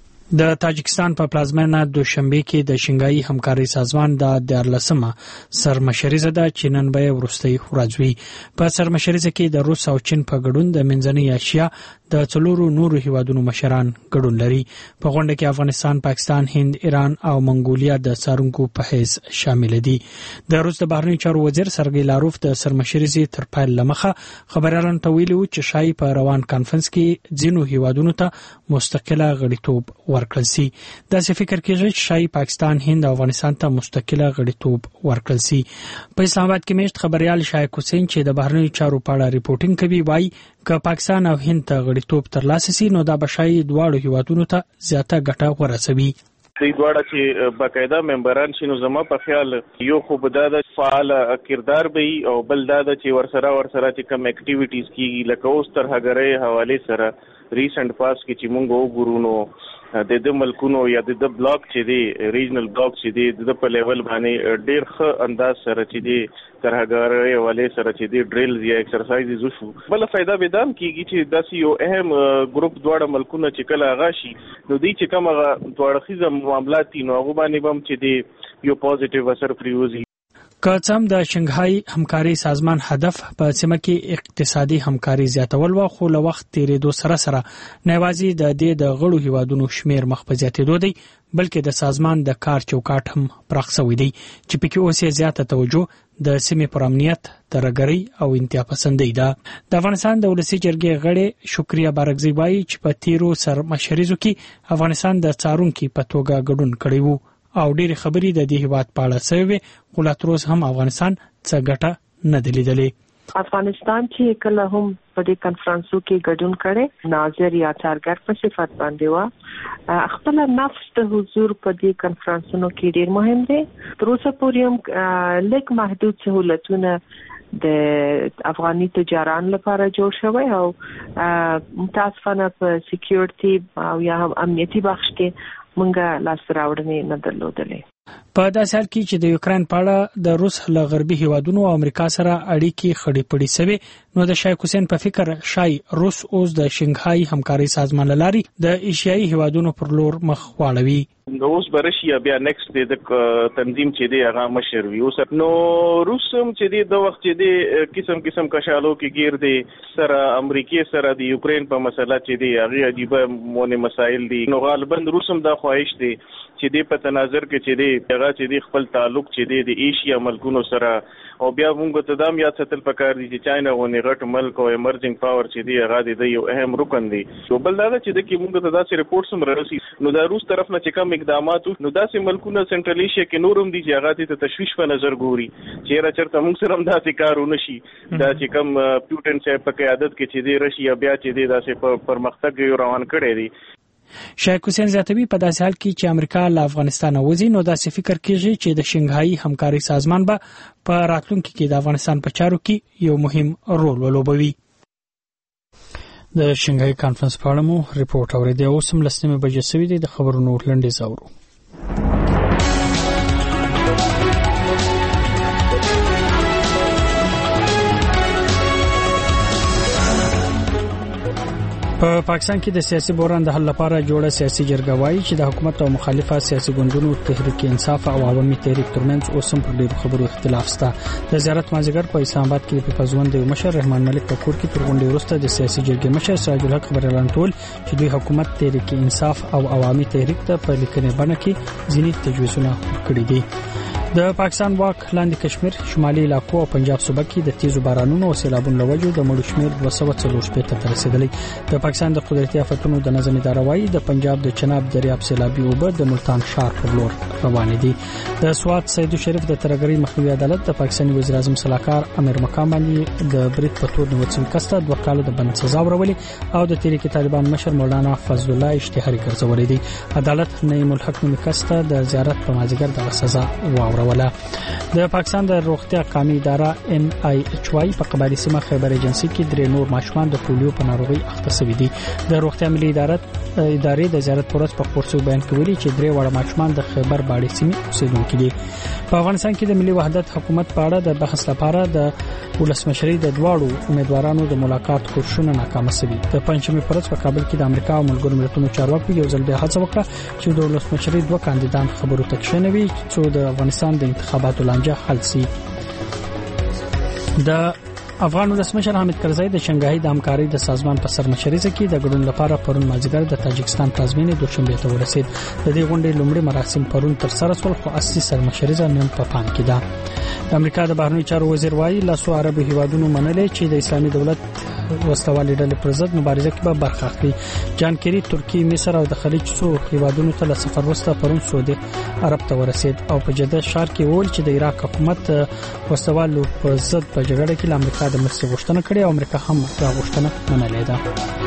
د تاجکستان په پلازمینه دوشنبه کې د شنګای همکاري سازمان د 14مه سرمشریزه د چینن به ورستي ورځوي په سرمشریزه کې د روس او چین په ګډون د منځنۍ اسیا د څلورو نورو هیوادونو مشران ګډون لري په غونډه کې افغانستان پاکستان هند ایران او منګولیا د څارونکو په حیث شامل دي د روس د بهرنی چارو وزیر سرګی لاروف د سرمشریزه تر پایل لمخه خبريالانو ته ویلي چې شای په روان کانفرنس کې ځینو هیوادونو ته مستقله غړیتوب ورکړل شي دا څه فکر کېږي چې شای پاکستان هند او افغانستان ته مستقله غړیتوب ورکړل شي په اسلام آباد کې مشت خبريال شایق حسین چې د بهرنی چارو په اړه ریپورتینګ کوي وایي که پاکستان او هند ته غړیتوب ترلاسه شي نو دا به شای دواړو هیوادونو ته زیاته ګټه ورسوي دوی دواړه چې باقاعده ممبران شي نو زما په خیال یو خو به دا د فعال کردار به او بل دا چې ورسره چې کوم اکټیویټیز کیږي لکه اوس تر هغه حواله سره ریسنت پاس کې چې مونږ وګورو د ملکونو یا د بلاک چې دی ریجنل بلاک چې دی د په لیول باندې ډیر ښه انداز سره چې دی تر هغه حواله سره چې دی ډریلز یا ایکسرسایزز وشو بل فائدہ به دام کیږي چې داسې یو اهم ګروپ دواړه ملکونه چې کله غاشي نو دوی چې کوم دواړه خيزه معاملات دي نو هغه باندې هم چې دی یو پوزټیو اثر پریوزي کڅم د شنګهای همکاري سازمان هدف په سیمه کې اقتصادي همکاري زیاتول و خو له وخت تیریدو سره سره نوازي د دې د غړو هیوادونو شمیر مخ په زیاتېدو دی بلکې د سازمان د کار چوکاټ هم پراخ شوی دی چې پکې اوس یې زیاته توجه د سیمې پر امنیت ترګری او انتها پسندۍ ده د افغانستان د ولسی جرګې غړي شکریا بارګزی وایي چې په تیرو سرمشریزو کې افغانستان د څارونکو په توګه ګډون کړی وو او ډېر خبرې د دې هیواد په اړه سوي خو لا تر اوسه هم افغانستان څه ګټه نه دی لیدلې افغانستان چې کله هم په دې کانفرنسو کې ګډون کړي ناظر یا څارګر په صفت باندې وا خپل نفس د حضور په دې کانفرنسونو کې ډېر مهم دی تر اوسه پورې هم لیک محدود سہولتونه د افغاني تجاران لپاره جوړ شوی او متاسفانه په سکیورټي او یا هم امنیتي بخش کې مونږه لاس راوړنې نه درلودلې په داسې حال کې چې د یوکرين په اړه د روس له غربي هیوادونو او امریکا سره اړیکې خړې پړې سوي نو د شایق حسین په فکر شای روس اوس د شنګهای همکاري سازمان لاري د ایشیایي هیوادونو پر لور مخ واړوي نو اوس برشي بیا نیکسټ د تنظیم چې دی هغه مشر وي اوس نو روسم چې دی د وخت چې دی قسم کشالو کې گیر دی سره امریکای سره د یوکرين په مسله چې دی هغه عجیب مونږه مسایل دي نو غالبا روسم دا خواهش دی چې دی په تناظر کې چې دی هغه چې دی خپل تعلق چې دی د ایشیا ملکونو سره او بیا موږ ته دام یاد ساتل پکار دي چې چاینا غونې غټ ملک او ایمرجنګ پاور چې دی هغه د یو اهم رکن دی یو بل دا چې د کې موږ ته داسې ریپورټس هم رارسي نو د روس طرف نه چې کوم اقدامات نو داسې ملکونه سنټرل ایشیا کې نورم دي چې هغه ته تشویش په نظر ګوري چې را چرته موږ سره هم داسې کارونه شي دا چې کوم پیوټن صاحب په قیادت کې چې دی رشیا بیا چې دی داسې پرمختګ روان کړی دی شایق حسین زیاتوی په داسې حال کې چې امریکا له افغانستان وځي نو داسې فکر کیږي چې د شنګهای همکاري سازمان به په راتلونکي کې د افغانستان په چارو کې یو مهم رول ولوبوي د شنګهای کانفرنس په اړه مو ریپورت اوریدو اوس هم لسمه بجې سوي د خبرونو لنډیز اورو په پاکستان کې د سیاسي بحران د حل لپاره جوړه سیاسي جرګه وایي چې د حکومت او مخالفه سیاسي ګوندونو تحریک انصاف او عوامي تحریک ترمنځ اوس هم پر ډیرو خبرو اختلاف شته. د زیارت مازیګر په اسلام آباد کې په پزوند د مشر رحمان ملک په کور کې تر غونډې وروسته د سیاسي جرګې مشر سراج الحق خبر اعلان کول چې دوی حکومت تحریک انصاف او عوامي تحریک ته په لیکنې باندې کې ځینې تجویزونه کړي دي. د پاکستان واک لاندې کشمیر، شمالي علاقو او پنجاب صوبه کې د تیزو بارانونو او سیلابونو لوجو د مړو شمیر 240 ته رسیدلی. د پاکستان د قدرتي آفتونو د نظم اداره وايي د پنجاب د چناب دریاب سیلابي اوبه د ملتان ښار پر لور روان دي. د سوات سید شریف د ترګری مخنیوي عدالت د پاکستاني وزیر اعظم صلاحکار امیر مقام باندې د بریټ په تور نیول شوی کس ته 2 کال د بند سزا ورولې او د تحریک طالبان مشر مولانا فضل الله اشتهاري ګرځولې دي. عدالت نعیم الحق نومي کس ته د زیارت په مازیګر د سزا واوروله. د پاکستان د روغتیا قومي اداره NIHY په قبایلی سیمه خیبر ایجنسی کې 3 نور ماشومان د پولیو په ناروغي اخته شوي دي. د روغتیا ملي ادارې د زیارت پورس په خورسو بیان کوي چې 3 وړ ماشومان د خیبر باړې سیمې اوسیدونکي دي. په افغانستان کې د ملي وحدت حکومت په اړه د بحث لپاره د ولسمشرۍ د دواړو امیدوارانو د ملاقات کوښښونه ناکام شوي. د پنځمې پرځ په کابل کې د امریکا او ملګرو ملتونو چارواکو یو ځل بیا هڅه وکړه چې د ولسمشرۍ 2 کاندیدان خبرو ته کښینوي چې د افغانستان د انتخاباتو لانجه حل شي. د افغان ولسمشر حامد کرزی د شنګهای د همکارۍ د سازمان په سرمشرۍ کې د ګډون لپاره پرون مازیګر د تاجکستان پلازمینې دوشنبه ته ورسید. د دې غونډې لومړی مراسم پرون تر سره شول خو اصلي سرمشرۍ نن په پام کې ده. د امریکا د بهرنیو چارو وزیر وایي لاسو عربو هیوادونو منلې چې د اسلامي دولت وسلوالې ډلې پر ضد مبارزه کې به برخه اخلي. جان کیری ترکیه، مصر او د خلیج څو هیوادونو ته له سفر وروسته پرون سعودي عرب ته ورسید او په جده ښار کې وویل چې د عراق حکومت وسلوالو پر ضد په جګړه کې له امریکا د مرستې غوښتنه کړې او امریکا هم دا غوښتنه منلې ده.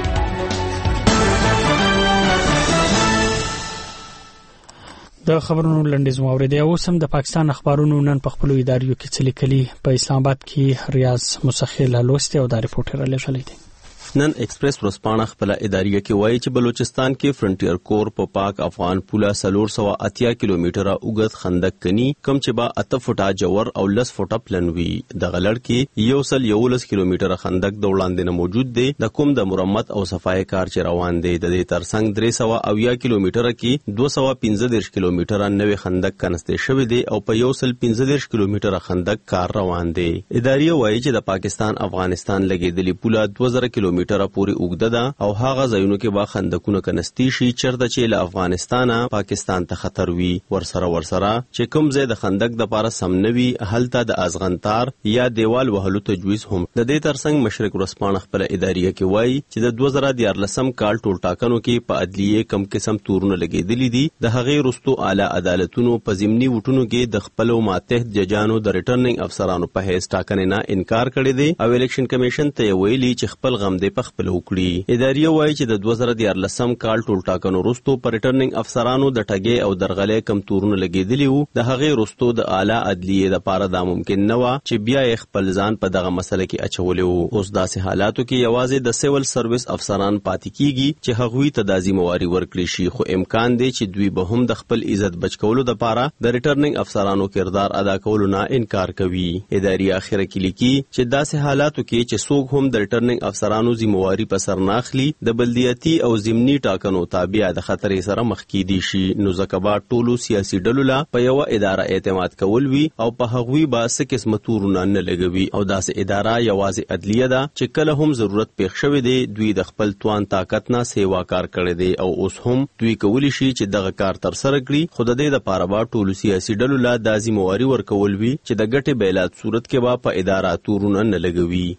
د خبرونو لنډیز موریدي او سم د پاکستان اخبارونو نن په خپل اداریو کې څه لیکلي. په اسلام آباد کې ریاض مسخیل لوسته او د ریپورټر لشلې دي. نن ایکسپریس ورسپانه خپل اداریه کې وایي چې بلوچستان کې فرنټیر کور په پاک افغان پوله 380 کیلومتره اوږد خندق کني کم چې با 8 فټه جوړ او 10 فټه پلنوي. د غلړ کې 111 کیلومتره خندق د وړاندې نه موجود دی. د کوم د مرمت او صفای کار چې روان دی. د دې ترڅنګ 380 کیلومتره کې 215 کیلومتره نوې خندق کنسته شوی دی او په 115 کیلومتره خندق کار روان دی. اداریه وایي چې د پاکستان افغانستان لګیدلې پوله 2000 کیلومتره پورې اوږده ده او هغه ځایونو کې با خندقونه کنستی شي چرته چې له افغانستانه پاکستان ته خطر وي. ورسره چې کوم ځای د خندق د پاره سمنوي هلته د ازغنتار یا دیوال وهلو تجویز هم. د دې ترڅنګ مشرق ورسپانه خپل اداریه کې وایي چې د 2014 کال ټول ټاکنو کې په عدلیه کم قسم تورونه لګیدلې دي. د هغې وروسته اعلی عدالتونو په ضمني وټونو کې د خپل ماتحت ججانو د ریټرنینګ افسرانو په هیڅ ټاکنې نه انکار کړی دی او الیکشن کمیشن ته ویلي چې خپل غم په خپل وکړي. اداریه وایي چې د 2014 کال ټول ټاکنو وروسته پر ریټرنینګ افسرانو د ټګي او درغلې کم تورونه لګیدلی وو. د هغې وروسته د اعلی عدلیه لپاره دا ممکن نه و چې بیا خپل ځان په دغه مسله کې اچولې وو. اوس داسې حالاتو کې یوازې د سیول سرویس افسران پاتې کیږي چې هغوی ته د ذمہواری ورکړي شي خو امکان دی چې دوی به هم د خپل عزت بچ کولو لپاره د ریټرنینګ افسرانو کردار ادا کولو نه انکار کوي. اداریه اخر کې لیکي چې داسې حالاتو کې چې څوک هم د ریټرنینګ افسرانو ذمہواری په سر ناخلي د بلدیاتي او ضمني ټاکنو تابع د خطرې سره مخ کیدي شي. نو ځکه با ټولو سیاسي ډلو لا په یو اداره اعتماد کول وی او په هغوی با څه قسمه تورونه نه لګوي او داسې اداره یوازې عدلیه ده چې کله هم ضرورت پېښ شوی دی دوی د خپل توان طاقت نه سیوا کار کړی دی او اوس هم دوی کولی شي چې دغه کار تر سره کړي. خو د دې لپاره با ټولو سیاسي ډلو لا د ذمہواری ورکول وی چې د ګټې بیلات صورت کې با په اداره تورونه نه لګوي.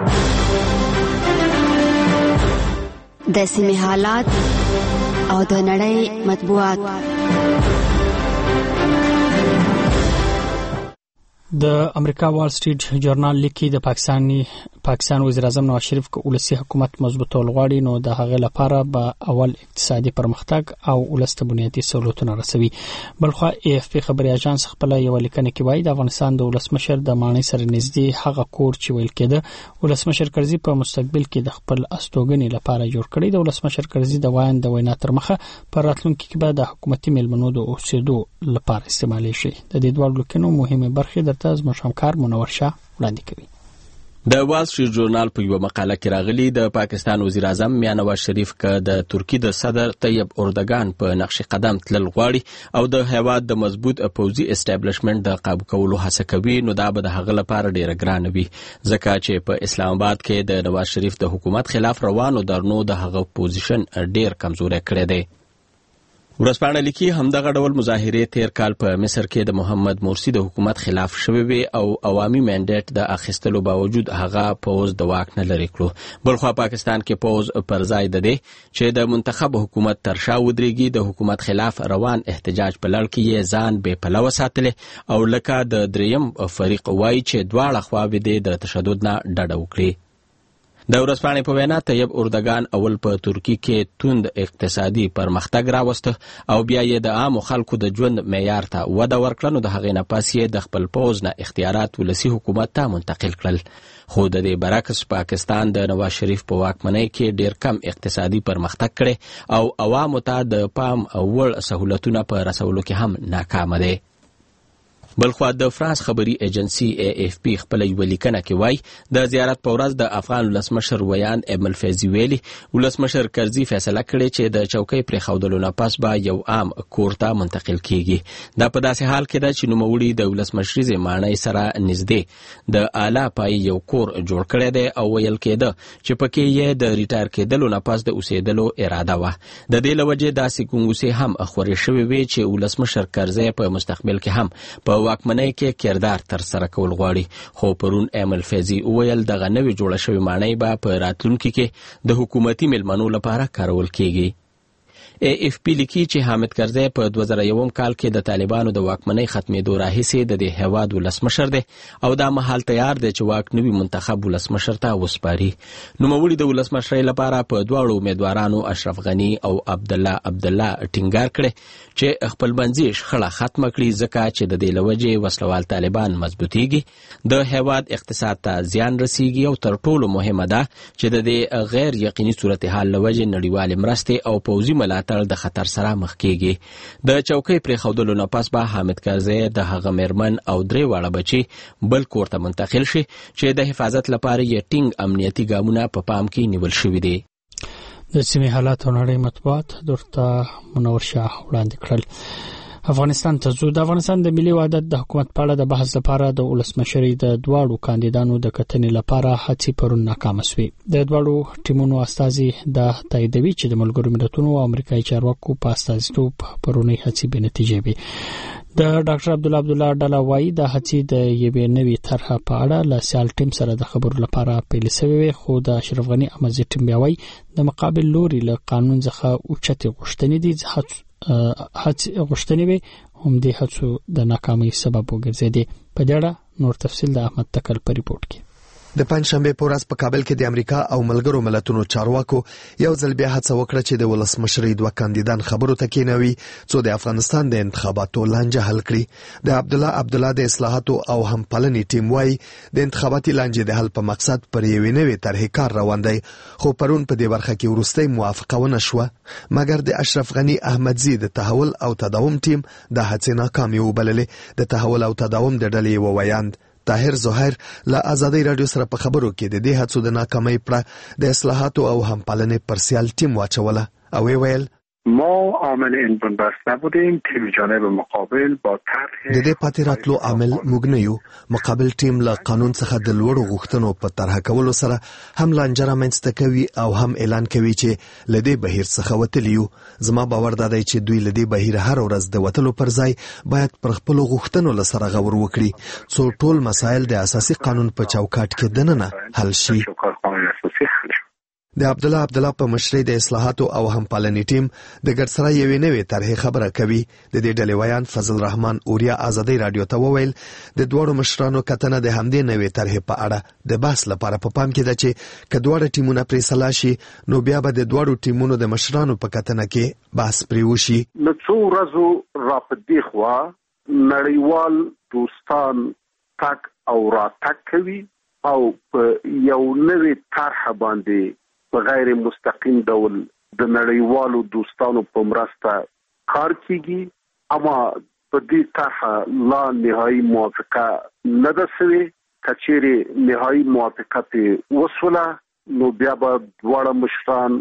د سیمې حالات او د نړۍ مطبوعات. د امریکا وال سټریټ جورنال لیکي د پاکستان وزیر اعظم نواز شریف کو ولسی حکومت مضبوطول غواړي نو د هغه لپاره به اول اقتصادي پرمختګ او ولست بنیادی سہولتونه رسوي. بلخو AFP خبري اژانس خپل یو لیکنه کې وایي د افغانستان د ولسمشر د مانۍ سره نږدې هغه کور چې ویل کېده ولسمشر کرزي په مستقبل کې د خپل استوګنې لپاره جوړ کړی. د ولسمشر کرزي د وینا تر مخه پر راتلونکي کې به د حکومتي میلمنو د اوسېدو لپاره استعمالي شي. د دې دوه لیکنو مهمه برخې درته زموږ همکار منور شاه وړاندې کوي. د وال سټریټ ژورنال په یو مقاله کې راغلي د پاکستان وزیر اعظم میاں نواز شریف که د ترکی د صدر طیب اردوغان په نقش قدم تلل غواړي او د هیواد د مضبوط پوځي اسټابلیشمنت د قابو کولو هڅه کوي نو دا به د هغه لپاره ډیره ګرانه وي ځکه چې په اسلام آباد کې د نواز شریف د حکومت خلاف روانو درنو د هغه پوزیشن ډیر کمزوری کړی دی. ورځپاڼه لیکي همدغه ډول مظاهرې تیر کال په مصر کې د محمد مرسی د حکومت خلاف شوې وي او عوامي منډیټ د اخیستلو باوجود هغه پوز د واک نه لري کړو. بلخوا پاکستان کې پوز پر ځای ده دی چې د منتخب حکومت تر شا ودرېږي د حکومت خلاف روان احتجاج په لړ کې یې ځان بې پلوه ساتلې او لکه د دریم فریق وایي چې دواړه خواوې دې د تشدد نه ډډه وکړي. د ورځپاڼې په وینا طیب اردوغان اول په ترکی کې توند اقتصادي پرمختګ راوسته او بیا یې د عامو خلکو د ژوند معیار ته وده ورکړه نو د هغې نه پس یې د خپل پوځ نه اختیارات ولسي حکومت ته منتقل کړل. خو د دې برعکس پاکستان د نواز شریف په واکمنۍ کې ډیر کم اقتصادي پرمختګ کړی او عوامو ته د پام وړ سهولتونه په رسولو کې هم ناکامه دی. بلخوا د فرانس خبري ایجنسی AFP خپل یو لیکنه کې وایي د زیارت په ورځ د افغان ولسمشر ویان ابن الفیضي ویلي ولسمشر کرزي فیصله کړې چې د چوکۍ پرېښودلو نه پس به یو عام کور ته منتقل کیږي. دا په داسې حال کې ده چې نوموړي د ولسمشریزې ماڼۍ سره نږدې د اعلی پای یو کور جوړ کړی دی او ویل کېده چې پکې یې د ریټایر کېدلو نه پس د اوسېدلو اراده وه. د دې له وجې داسې ګونګوسې هم خورې شوې وې چې ولسمشر کرزي په مستقبل کې هم په واکمنۍ کې کردار تر سره کول غواړي. خو پرون ایمل فیضي وویل دغه نوې جوړه شوې ماڼۍ به په راتلونکي کې د حکومتي میلمنو لپاره کارول کیږي. AFP لیکي چې حامد کرزی په 2001 کال کې د طالبانو د واکمنۍ ختمېدو راهیسې د دې هیواد ولسمشر دی او دا مهال تیار دی چې واک نوي منتخب ولسمشر ته وسپاري. نوموړي د ولسمشرۍ لپاره په دواړو امیدوارانو اشرف غني او عبدالله ټینګار کړی چې خپلمنځي شخړه ختمه کړي ځکه چې د دې له وجې وسلوال طالبان مضبوطیږي د هیواد اقتصاد ته زیان رسیږي او تر ټولو مهمه ده چې د دې غیر یقیني صورتحال له وجې نړیوالې مرستې او پوځي ملاتړ د خطر سره مخ کیږي. د چوکۍ پرېښودلو نه پس به حامد کرزی د هغه میرمن او 3 واړه بچي بل کور ته منتقل شي چې د حفاظت لپاره یې ټینګ امنیتي ګامونه په پام کې نیول شوي دي. د سیمې حالات او نړۍ مطبوعات درته منور شاه وړاندې کړل. افغانستان ته ځو. د افغانستان د ملي وحدت د حکومت په اړه د بحث لپاره د ولسمشرۍ د دواړو کاندیدانو د کتنې لپاره هڅې پرون ناکامه شوې. د دواړو ټیمونو استازي د تاییدوي چې د ملګرو ملتونو او امریکایي چارواکو په استازیتوب پرونی هڅې بې نتیجې وي. د ډاکټر عبدالله ډله وایي د هڅې د یوې نوې طرحه په اړه له سیال ټیم سره د خبرو لپاره پیل شوې وي خو د اشرف غني امازي ټیم بیا وایي د مقابل لوري له قانون څخه اوچتې غوښتنې دي غوښتنې وي هم د هڅو د ناکامۍ سبب وګرځېدې. په دې اړه نور تفصیل د احمد تکل په ریپورت کې. د پنځشنبه په ورځ په کابل کې د امریکا او ملګرو ملتونو چارواکو یو ځل بیا هڅه وکړه چې د ولسمشرۍ دوه کاندیدان خبرو ته کېنوي څو د افغانستان د انتخاباتو لانجه حل کړي. د عبدالله د اصلاحاتو او همپالنې ټیم وایي د انتخاباتي لانجې د حل په مقصد پر یوې نوې طرحې کار روان دی خو پرون په دې برخه کې وروستۍ موافقه ونه شوه مګر د اشرف غني احمدزي د تحول او تداوم ټیم د هڅې ناکامي وبللې. د تحول او تداوم د ډلې وویاند طاهر زهیر له آزادۍ رادیو سره په خبرو کې د دې هڅو د ناکامۍ پر د اصلاحاتو او همپالنې پر سیال ټیم واچوله او ویل ما عامل این بنبست نبودیم. تیم جانب مقابل با طرح د دې پاتې راتلو عامل موږ نه یو. مقابل ټیم له قانون څخه د لوړو غوښتنو په طرح کولو سره هم لانجه رامنځته کوي او هم اعلان کوي چې له دې بهیر څخه وتلی یو. زما باور دا دی چې دوی له دې بهیر هر ورځ د وتلو پر ځای باید پر خپلو غوښتنو له سره غور وکړي څو ټول مسایل د اساسي قانون په چوکاټ کې دننه حل شي. د عبدالله په مشرۍ د اصلاحاتو او همپالنې ټیم د ګډسرا یوې نوې طرحې خبره کوي. د دې ډلې ویان فضل رحمان اوریا آزادۍ رادیو ته وویل د دوړو مشرانو کتنه د همدې نوې طرحې په اړه د بحث لپاره په پام کې ده چې کډوړ ټیمونه پرې سلا شي نو بیا به د دوړو ټیمونو د مشرانو په کتنه کې بحث پرې وشي. نو څو ورځې را پدې خوا نړیوال دوستان تک او را تک کوي او یو نوې طرحه باندې په غیر مستقیم ډول د نړیوالو دوستانو په مرسته کار کیږي اما په دې طرحه لا نهایي موافقه نه ده شوې. کچېری نهایی موافقت وسوله نو بیا به دواړه مشران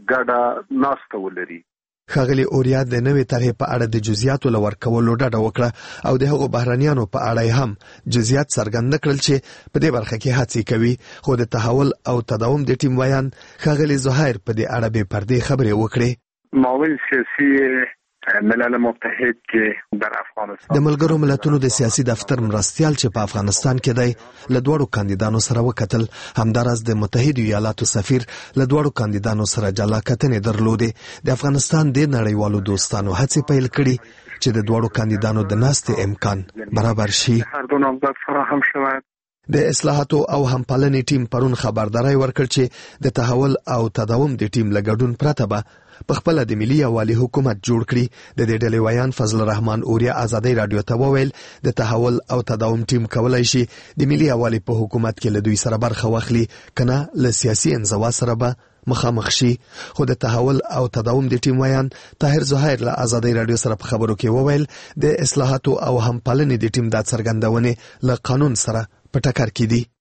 ګډه ناسته ولري. ښاغلي اوریا د نوې طرحې په اړه د جزئیاتو له ورکولو ډډه وکړه او د هغو بهرنیانو په اړه هم جزئیات څرګند کړل چې په دې برخه کې هڅې کوي، خو د تحول او تداوم د ټیم ویان ښاغلي زهیر په دې اړه بې پردې خبرې وکړې. معاون سیاسي ملل متحد کې در افغانستان د ملګرو ملتونو د سیاسي دفتر مرستیال چې په افغانستان کې دی له دوړو کاندیدانو سره وکتل. همدارس د متحده ایالاتو سفیر له دوړو کاندیدانو سره جلا کتنې درلودې. د افغانستان د نړیوالو دوستانو هڅې پیل کړي چې د دوړو کاندیدانو د ناستې امکان برابر شي. هر دو نامزد فراهم شود. د اصلاحاتو او همپالنې ټیم پرون خبرداري ورکړ چې د تحول او تداوم د ټیم له ګډون پرته به په خپل د ملي یووالي حکومت جوړ کړي. د دې ډلې ویان فضل الرحمن اوریا ازادي رادیو ته وویل د تحول او تداوم ټیم کولای شي د ملي یووالي په حکومت کې له دوی سره برخه واخلي، کنه له سیاسي انزوا سره به مخامخ شي. خو د تحول او تداوم د ټیم ویان طاهر زهیر له ازادي رادیو سره په خبرو کې وویل د اصلاحاتو او همپالنې د ټیم د څرګندونې له قانون سره په ټکر کې دي.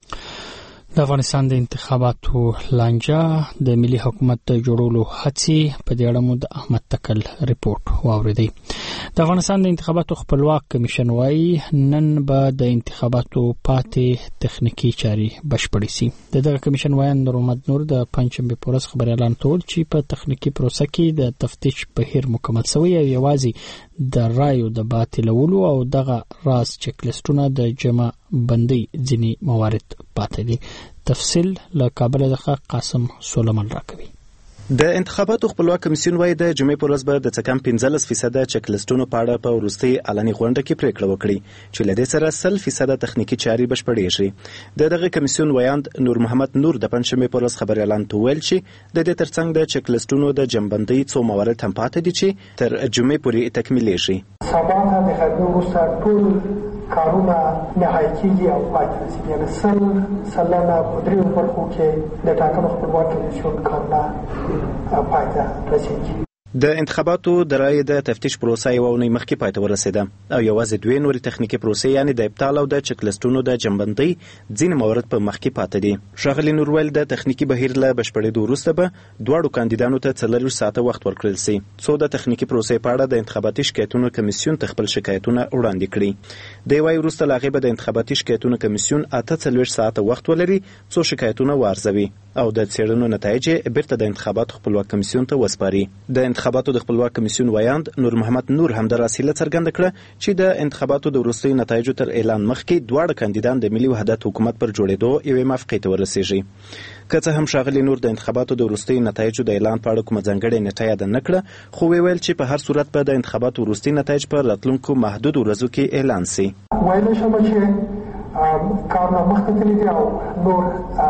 د افغانستان د انتخاباتو لانجه د ملي حکومت د جوړولو هڅې په دې اړه مو د احمد تکل ریپورت واوریدي. د افغانستان د انتخاباتو خپلواک کمیشن وايي نن به د انتخاباتو پاتې تخنیکی چاري بشپړې سي. دغه کمیشن وایي نور محمد نور د پنځمبه پورس خبر اعلان کول چې په تخنیکی پروسه کې د تفتیش بهیر مکمل شوی او یوازې د رایو د باطلولو او دغه راز چک لیستونه د جمع بندي ځینی موارد پاتې دي. تفصیل له کابل څخه قاسم سولمان راکوي. د انتخاباتو خپلواک کمیسیون وايي د جمعې پر ورځ به د څه کم 15% چک لیستونو په اړه په وروستي اعلاني غونډه کې پریکړه وکړي چې له دې سره 100% تخنیکی چاري بشپړې شي. دغه کمیسیون ویاند نور محمد نور د پنځمبه پر ورځ خبر اعلان ویل چې د دې ترڅنګ د چک لیستونو د جمبندۍ څو موارد هم پاتې دي چې تر جمعې پورې تکمیل شي. سبا د خبرو وروسته ټول کارونه نهایی کیږي او پای ته رسیږي. یعنې سلنه په دریو برخو کې د ټاکنو خپلواک کمیسیون کارونه پای ته رسیږي. د انتخاباتو د رای د تفتیش پروسه یو اونۍ مخکې پای ته ورسېده او یوازې دوه نورې تخنیکی پروسې یعنی د ابطال او د چک لیستونو د جمبندۍ ځینې موارد په مخکې پاتې دي. ښاغلي نورول د تخنیکی بهیر له بشپړېدو وروسته به دواړو کاندیدانو ته 40 ساعته وخت ورکړل شي څو د تخنیکی پروسې په اړه د انتخاباتي شکایتونو کمیسیون ته خپل شکایتونه وړاندې کړي. د وای وروسته لاغې به د انتخاباتي شکایتونو کمیسیون 48 ساعته وخت ولري څو شکایتونه وارزوي او د څېړنو نتایج بیرته د انتخاباتو خپلواک کمیسیون ته وسپاري. د انتخاباتو د خپلواک کمیسیون ویاند نور محمد نور هم د راسیله څرګنده کړه چې د انتخاباتو د وروستي نتایجو تر اعلان مخکې دواړه کاندیدان د ملي وحدت حکومت پر جوړېدو یوې موافقې ته ورسېږي. که څه هم ښاغلي نور د انتخاباتو د وروستي نتایجو د اعلان په اړه کومه ځانګړې نیټه یاد نه کړه خو ویل چې په هر صورت به د انتخاباتو وروستي نتایج په راتلونکو محدود ورځو کې اعلان شي. ویل شوی چې کارونه مخکې تللي دي او نور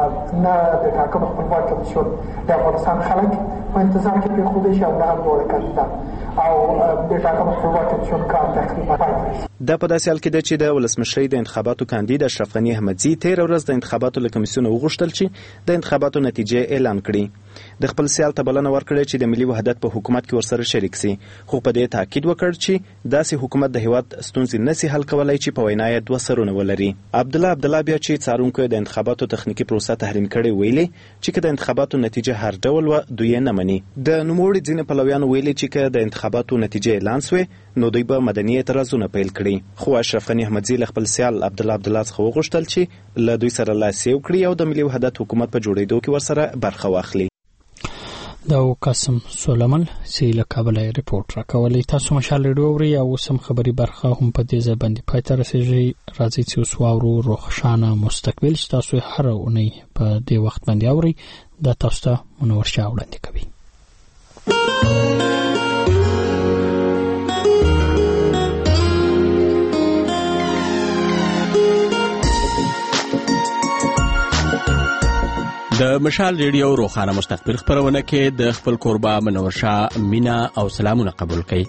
نه د ټاکنو خپلواک کمیسیون د افغانستان خلک په انتظار کې پرېښودی شي او نه هم دواړه کاندیدان او د ټاکنو خپلواک کمیسیون کار تقریبا پای ته رسېږي. دا په داسې حال کې ده چې د ولسمشرۍ د انتخاباتو کاندید اشرف غني احمدزي تېره ورځ د انتخاباتو له کمیسیونه وغوښتل چې د انتخاباتو نتیجې اعلان کړي. د خپل سیال ته بلنه ورکړه چې د ملي وحدت په حکومت کې ورسره شریک سي خو په دې تاکید وکړ چې داسې حکومت د هیواد ستونزې نسي حل کولای چې په وینا یې دوه سرونه ولري. عبدالله بیا چې څارونکو د انتخاباتو تخنیکی پروسه تحریم کړي ویلي چې که د انتخاباتو نتیجه هر ډول و دوی نه مني. د نوموړي ځینې پلویانو ویلي چې که د انتخاباتو نتیجه اعلان سوې نو دوی به مدني اعتراضونه پیل کړي خو اشرف غني احمدزي له خپل سیال عبدالله څخه وغوښتل چې له دوی سره لاس یو کړي او د ملي وحدت حکومت په جوړېدو کې ورسره برخه واخلي. دا قاسم سولمان چې له کابل ریپورت راکولی. تاسو مشال ریډیو اورئ او سم خبري برخه هم په دې ځای باندې پای ته رسېږي. راځي چې اوس واورو روښانه مستقبل چې تاسو هر اونۍ په دې وخت باندې اورئ. دا تاسو ته منور شاه وړاندې کوي. د مشال ریډیو روښانه مستقبل خبرونه کې د خپل قربا منور شاه مینا او سلامونه قبول کړئ.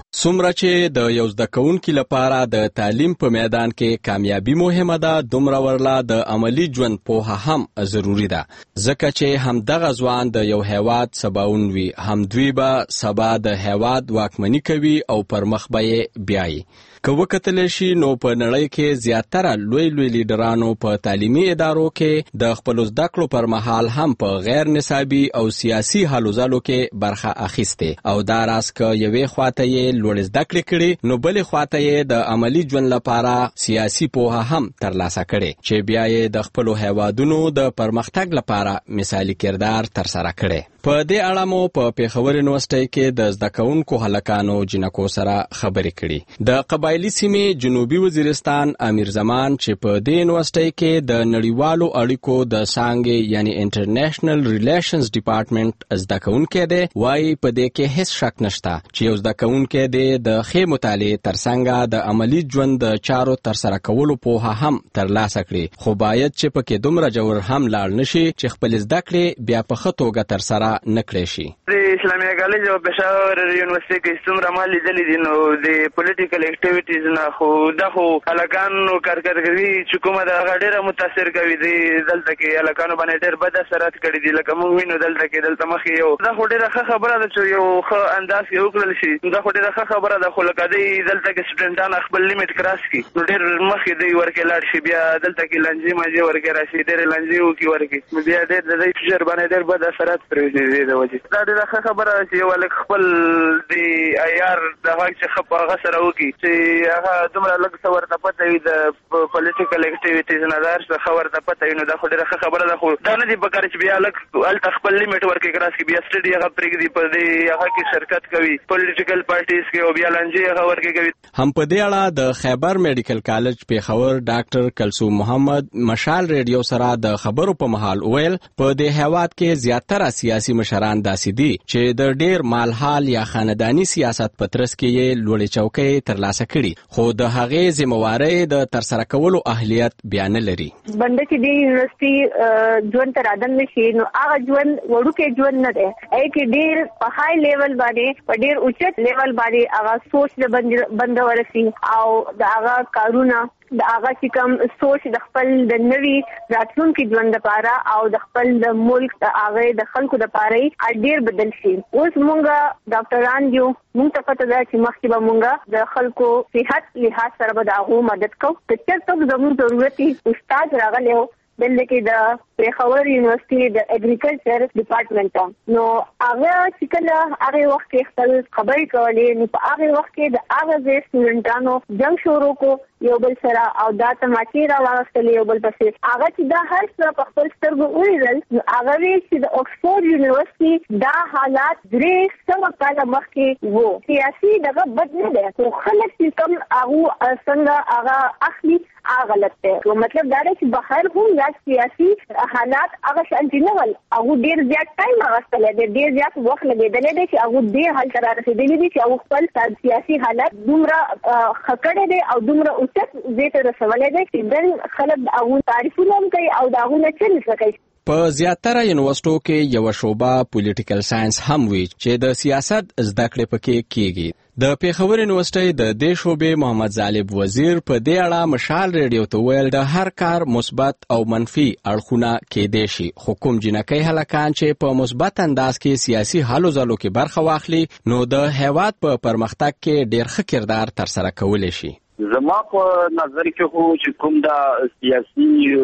څومره چې د یو زده کوونکي لپاره د تعلیم په میدان کې کامیابی مهمه ده، دومره ورلا د عملی ژوند پوهه هم ضروری ده، ځکه چې هم دغه ځوان د یو هیواد سباون وي، هم دوی به سبا د هیواد واکمنی کوي او پر مخ به یې بیایي. که وکتل شي نو په نړۍ کې زیاتره لوی لیډرانو په تعلیمي ادارو کې د خپل زده کړو پر مهال هم په غیر نصابي او سیاسي هلو ځلو کې برخه اخیسته او دا راز که یوې خواته یې لوړ زده کړې کړي نو بلې خواته یې د عملی ژوند لپاره سیاسي پوهه هم ترلاسه کړي چې بیا یې د خپلو هیوادونو د پرمختګ لپاره مثالي کردار ترسره کړي. په دې اړه مو په پیښور یونیورسيټي کې د زده کوونکو هلکانو جنکو سره خبرې کړي. د قبایلی سیمې جنوبي وزیرستان امیر زمان چې په دې یونیورسيټي کې د نړیوالو اړیکو د څانګې یعنی انټرنیشنل ریلیشنز ډپارټمنټ زده کوونکی دی، وایي په دې کې هیڅ شک نشته چې یو زده کوونکی دی د ښې مطالعې ترڅنګ د عملی ژوند د چارو ترسره کولو پوهه هم ترلاسه کړي، خو باید چې پکې دومره جوړ هم لاړ نشي چې خپل زده کړې بیا په ښه توګه ترسره نکړي شي. د اسلامي کالج او پېښور یونیورسيټي کې څومره ما لیدلې دي نو د پولیټیکل اکټیویټیز نه خو دا خو هلکانو کارکردګي چې کومه د ډېره متاثر کوي دي، دلته کې هلکانو باندې ډېر بد اثرات کړي دي، لکه موږ وینو دلته کې دلته مخې یو دا خو ډېره ښه خبره ده چې یو ښه انداز کې وکړل شي، دا خو ډېره ښه خبره ده، خو لکه دی دلته کې سټوډنټان خپل لیمټ کراس کړي نو ډېر مخې دی ورکې لاړ شي، بیا دلته کې لانجې ماجې ورکې راشي، ډېرې لانجې وکړي ورکې، بیا ډېر د دې فیچر باندې ډېر بد اثرات پرېږدي. دا ډېره ښه خبره ده چې یو هلک خپل د عیار د هغه چې ښه په هغه سره وکړي چې هغه دومره لږ څه ورته پته وي د پولیټیکل اکټیویټیز نه دا څه ورته پته وي نو دا خو ډېره ښه خبره ده، خو دا نه دي پکار چې بیا هلک هلته خپل لیمټ ورکړي کراس کړي، بیا سټډي هغه پرېږدي په دې هغه کې شرکت کوي پولیټیکل پارټیز کې او بیا لانجې هغه ورکړي کوي. هم په دې اړه د خیبر میډیکل کالج پېښور ډاکټر کلثوم محمد مشال ریډیو سره د خبرو په مهال ویل په دې هیواد کې زیاتره سیاسي مشران داسې دي چې د ډېر مالحال یا خاندانی سیاست په ترڅ کې یې لوړې چوکۍ ترلاسه کړي، خو د هغې ذمہوارۍ د ترسره کولو اهلیت بیا نه لري. بنده چې د یونیورسيټي ژوند ته رادن نشي نو هغه ژوند وړوکی ژوند نه دی، کې ډېر په های لیول باندې په ډېر اوچت لیول باندې هغه سوچ د بنده ورسي او د هغه کارونه د هغه چې کوم سوچ د خپل د نوي راتلونکي ژوند لپاره او د خپل د ملک د هغه د خلکو لپاره ډېر بدل شي. اوس مونږه ډاکټران یو، مونږ ته پته ده چې مخکې به مونږه د خلکو صحت لحاظ سره به د هغو مدد کوو، که چېرته زموږ ضرورتي استاد راغلی و دلته کې د پېښور یونیورسيټي د اګریکلچر ډپارټمنټ نو هغه چې کله هغه وخت کې خپل خبرې کولې نو په هغه وخت کې د هغه ځای سټوډنټانو جنګ شروع کو یو بل سره او دا تماچې راوستلې یو بل پسې، هغه چې دا هر څه په خپل سترګو ولیدل نو هغه وی چې د اکسفورډ یونیورسيټي دا حالات 300 کاله مخکې وو، سیاسي دغه بد نه دی، خو خلک چې کوم هغه څنګه هغه اخلي هغه غلط دی، نو مطلب دا دی چې بهر هم یا سیاسي حالات هغه شانتي نه ول، هغه ډېر زیات ټایم راغستلی دی، ډېر زیات وخت لګېدلی دی چې هغه دې حال ته رارسېدلي دي چې هغه خپل سیاسي حالات دومره ښه کړی دی او دومره اوچت ځای ته رسولی دی چې نن خلک د هغو تعریفونه هم کوي او د هغو نه چل څه کوي. په زیاتره یونیورسيټو کې یو شعبه پولیټیکل ساينس هم وي چې د سیاست زده کړې پکې کیږي. د پېښور یونیورسيټي د دې شعبې محمد ظالب وزیر په دې اړه مشال ریډیو ته ویل د هر کار مثبت او منفي اړخونه کېدای شي، خو کوم جنکۍ هلکان چې په مثبت انداز کې سیاسي هلو ځلو کې برخه واخلي نو د هیواد په پرمختګ کې ډېر ښه کردار ترسره کولی شي. زما په نظر کې خو چې کوم دا سیاسي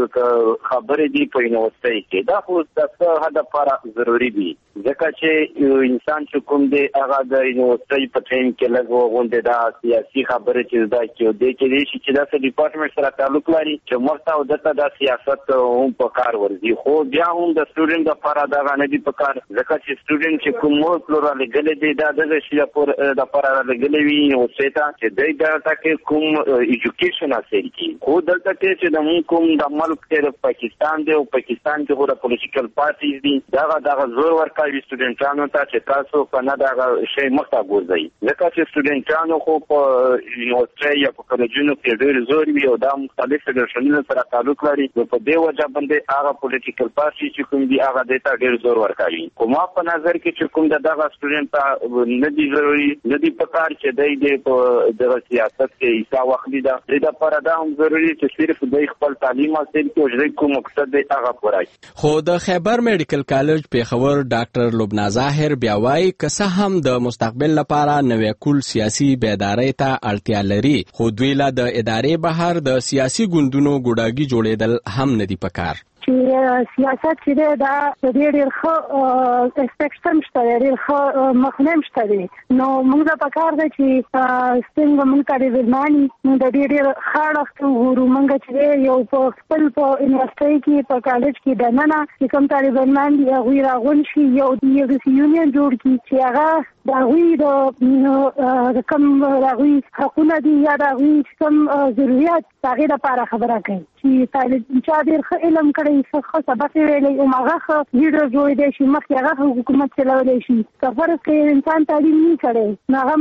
خبرې دي په یونیورسيټي کې دا خو د څه هدف لپاره ضروری دي، ځکه چې انسان چې کوم دی هغه د یونیورسيټي په ټیم کې لږ غونډې دا سیاسي خبرې چې زده کړي دی کې شي چې دا څه ډپارټمنټ سره تعلق لري چې مرسته او دته د سیاست هم په کار ورځي، خو بیا هم د سټوډنټ لپاره دا نه دي په کار، ځکه چې سټوډنټ چې کوم پلورال لګلې دي دا د شي لپاره لګلې وي یونیورسيټي چې دا تاکي کوم ایجوکیشن حاصل کی خو دلته چې د کوم د ملک د پاکستان دی او پاکستان کې غوړه پولیټیکل پارټیز دي دا زور ورکوي سټوډنټانو ته چې تاسو په نه دا شی مخته ګورځي ځکه چې سټوډنټانو خو په یونیورسيټي یا په کالجونو کې ډېر زور وي او دا مختلف فدرېشنونو سره تعلق لري په دې وجه باندې هغه پولیټیکل پارټي چې کوم دي هغه دته ډېر زور ورکوي کومه په نظر کې چې کوم دغه سټوډنټ نه دي ضروري نه دي په کار چې د په سیاست کې حصہ واخلي دا د لپاره دا هم ضروري چې صرف د خپل تعلیم حاصل کړي او کوم مقصد دی هغه پوره خو د خیبر میډیکل کالج پیښور ډاکټر لبنا ظاهر بیا وايي که څه هم د مستقبل لپاره نوې کول سیاسي بیداری ته اړتیا لري خو دوی لا د ادارې بهر د سیاسي ګوندونو ګوډاګي جوړېدل هم نه دي پکار چې سیاست چې دا ډېر ښه اسپیکټم شته ډېر ښه مخنم شته نو موږ د پکار دی چې څنګه موږ ته ورماني موږ د ډېر خاړه ورو موږ چې یو په خپل په یونیورسيټي کې په کالج کې د ننه چې کوم طالبان دي هغه راغون شي یو د یونین جوړ کی چې هغه دا وی د کوم راغوي حقونه دي یا دا وی کوم ضرورت هغه لپاره خبره کوي چې طالب چې ډېر ښه علم کړي څه سبق ویلي او هغه ویډیو جوړ دی چې مخکې هغه حکومت چلولای شي کفر کې انسان تعلیم نه کړي هغه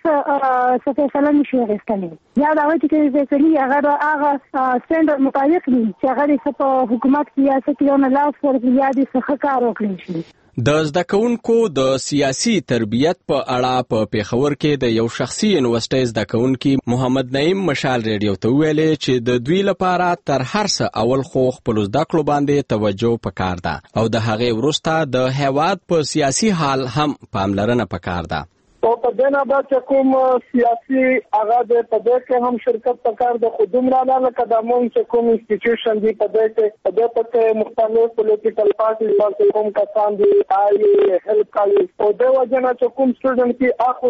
مخکې څه فیصله نشي غوښتلی یا دا وایي چې فیصله هغه سټنډرډ مطابق دي چې هغه په حکومت کې یا څه کې نه لاس ورکړي یا د څه کار وکړي شي د زده کوونکو د سیاسي تربیت په اړه په پیښور کې د یو شخصي یونیورسيټي زده کوونکي محمد نعیم مشال ریډیو ته ویلي چې د دوی لپاره تر هر څه اول خو خپل زده کړو باندې توجه پکار ده او د هغې وروسته د هیواد په سیاسي حال هم پاملرنه پکار ده او په دې نه بعد چې کوم سیاسي هغه د په دې کې هم شرکت پکار د خودم را لکه د مون چې کوم انسټیټیوشن دی په دې کې په دې کې مختلف پولیټیکل پارټیز باندې کوم کسان دي آی هیلپ کوي او د وجنه چې کوم سټوډنټ کې اخو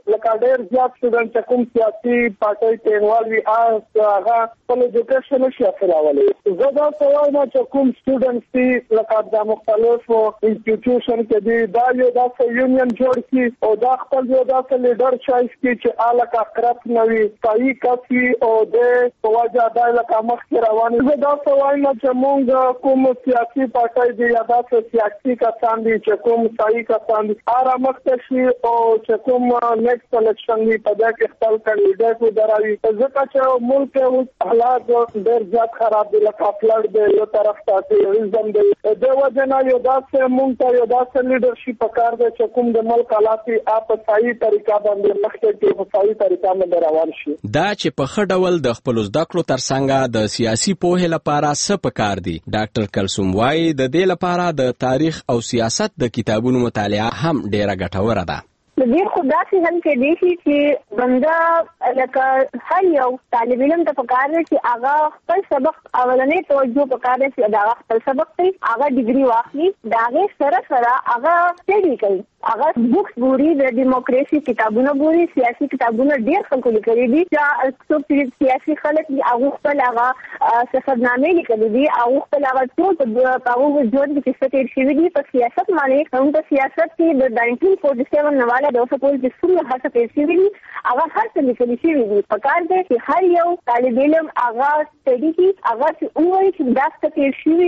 ډېر زیات سټوډنټ چې کوم سیاسي پارټي ته انوالوي هغه په ایجوکیشن شي اخلاولي زه دا سوال نه چې کوم سټوډنټ چې لکه د مختلفو انسټیټیوشن کې دي دا یو د یونین جوړ کی او دا خپل یو داسې لیډر چوایس کی چې الکه اقرب نوي صحیح کفي او د توجه دایله مخ رواني زه دا سوال نه چې مونږ کوم سیاسي پارټي دی یا داسې سیاسي کسان دي چې کوم صحیح کسان دي هر مخته شي او چې کوم نیکسټ الیکشن دی په دې کې خپل کاندیدټ ودراوي ځکه چې ملک اوس حالات ډېر زیات خراب دي لکه فلډ دی یو طرف ته تیروریزم دی د وجنه یو داسې مونږ ته یو داسې لیډرشپ پکار دی چې کوم د ملک حالات اپ صحیح طریقه باندې مخکې کې په صحیح طریقه باندې روان شي دا چې په ښه ډول د خپل زده کړو ترڅنګ د سیاسي پوهې لپاره څه پکار دي ډاکټر کلثوم وايي د دې لپاره د تاریخ او سیاست د کتابونو مطالعه هم ډیره ګټوره ده دې خدا چې هم کې دي چې بنده لکه هر یو طالب علم ته پکار دی چې هغه خپل سبق اولنې توجه پکار دی چې هغه خپل سبق ته هغه ډیګري واخلي دا هغه سره هغه سټډي کوي هغه بوکس ګوري د دیموکراسي کتابونه ګوري سیاسي کتابونه ډېر خلکو لیکلي دي چې څوک سیاسي خلک دي هغه خپل هغه سفرنامې لیکلي دي هغه خپل هغه ټول په هغه ژوند کې څه تیر شوي دي په سیاست باندې هم په سیاست کې د 1947 نه والا د اوسپول چې څومره هڅه تیر شوي دي هغه هر څه لیکلي شوي دي پکار دی چې هر یو طالب علم هغه سټډي کوي هغه چې وایي چې دا څه تیر شوي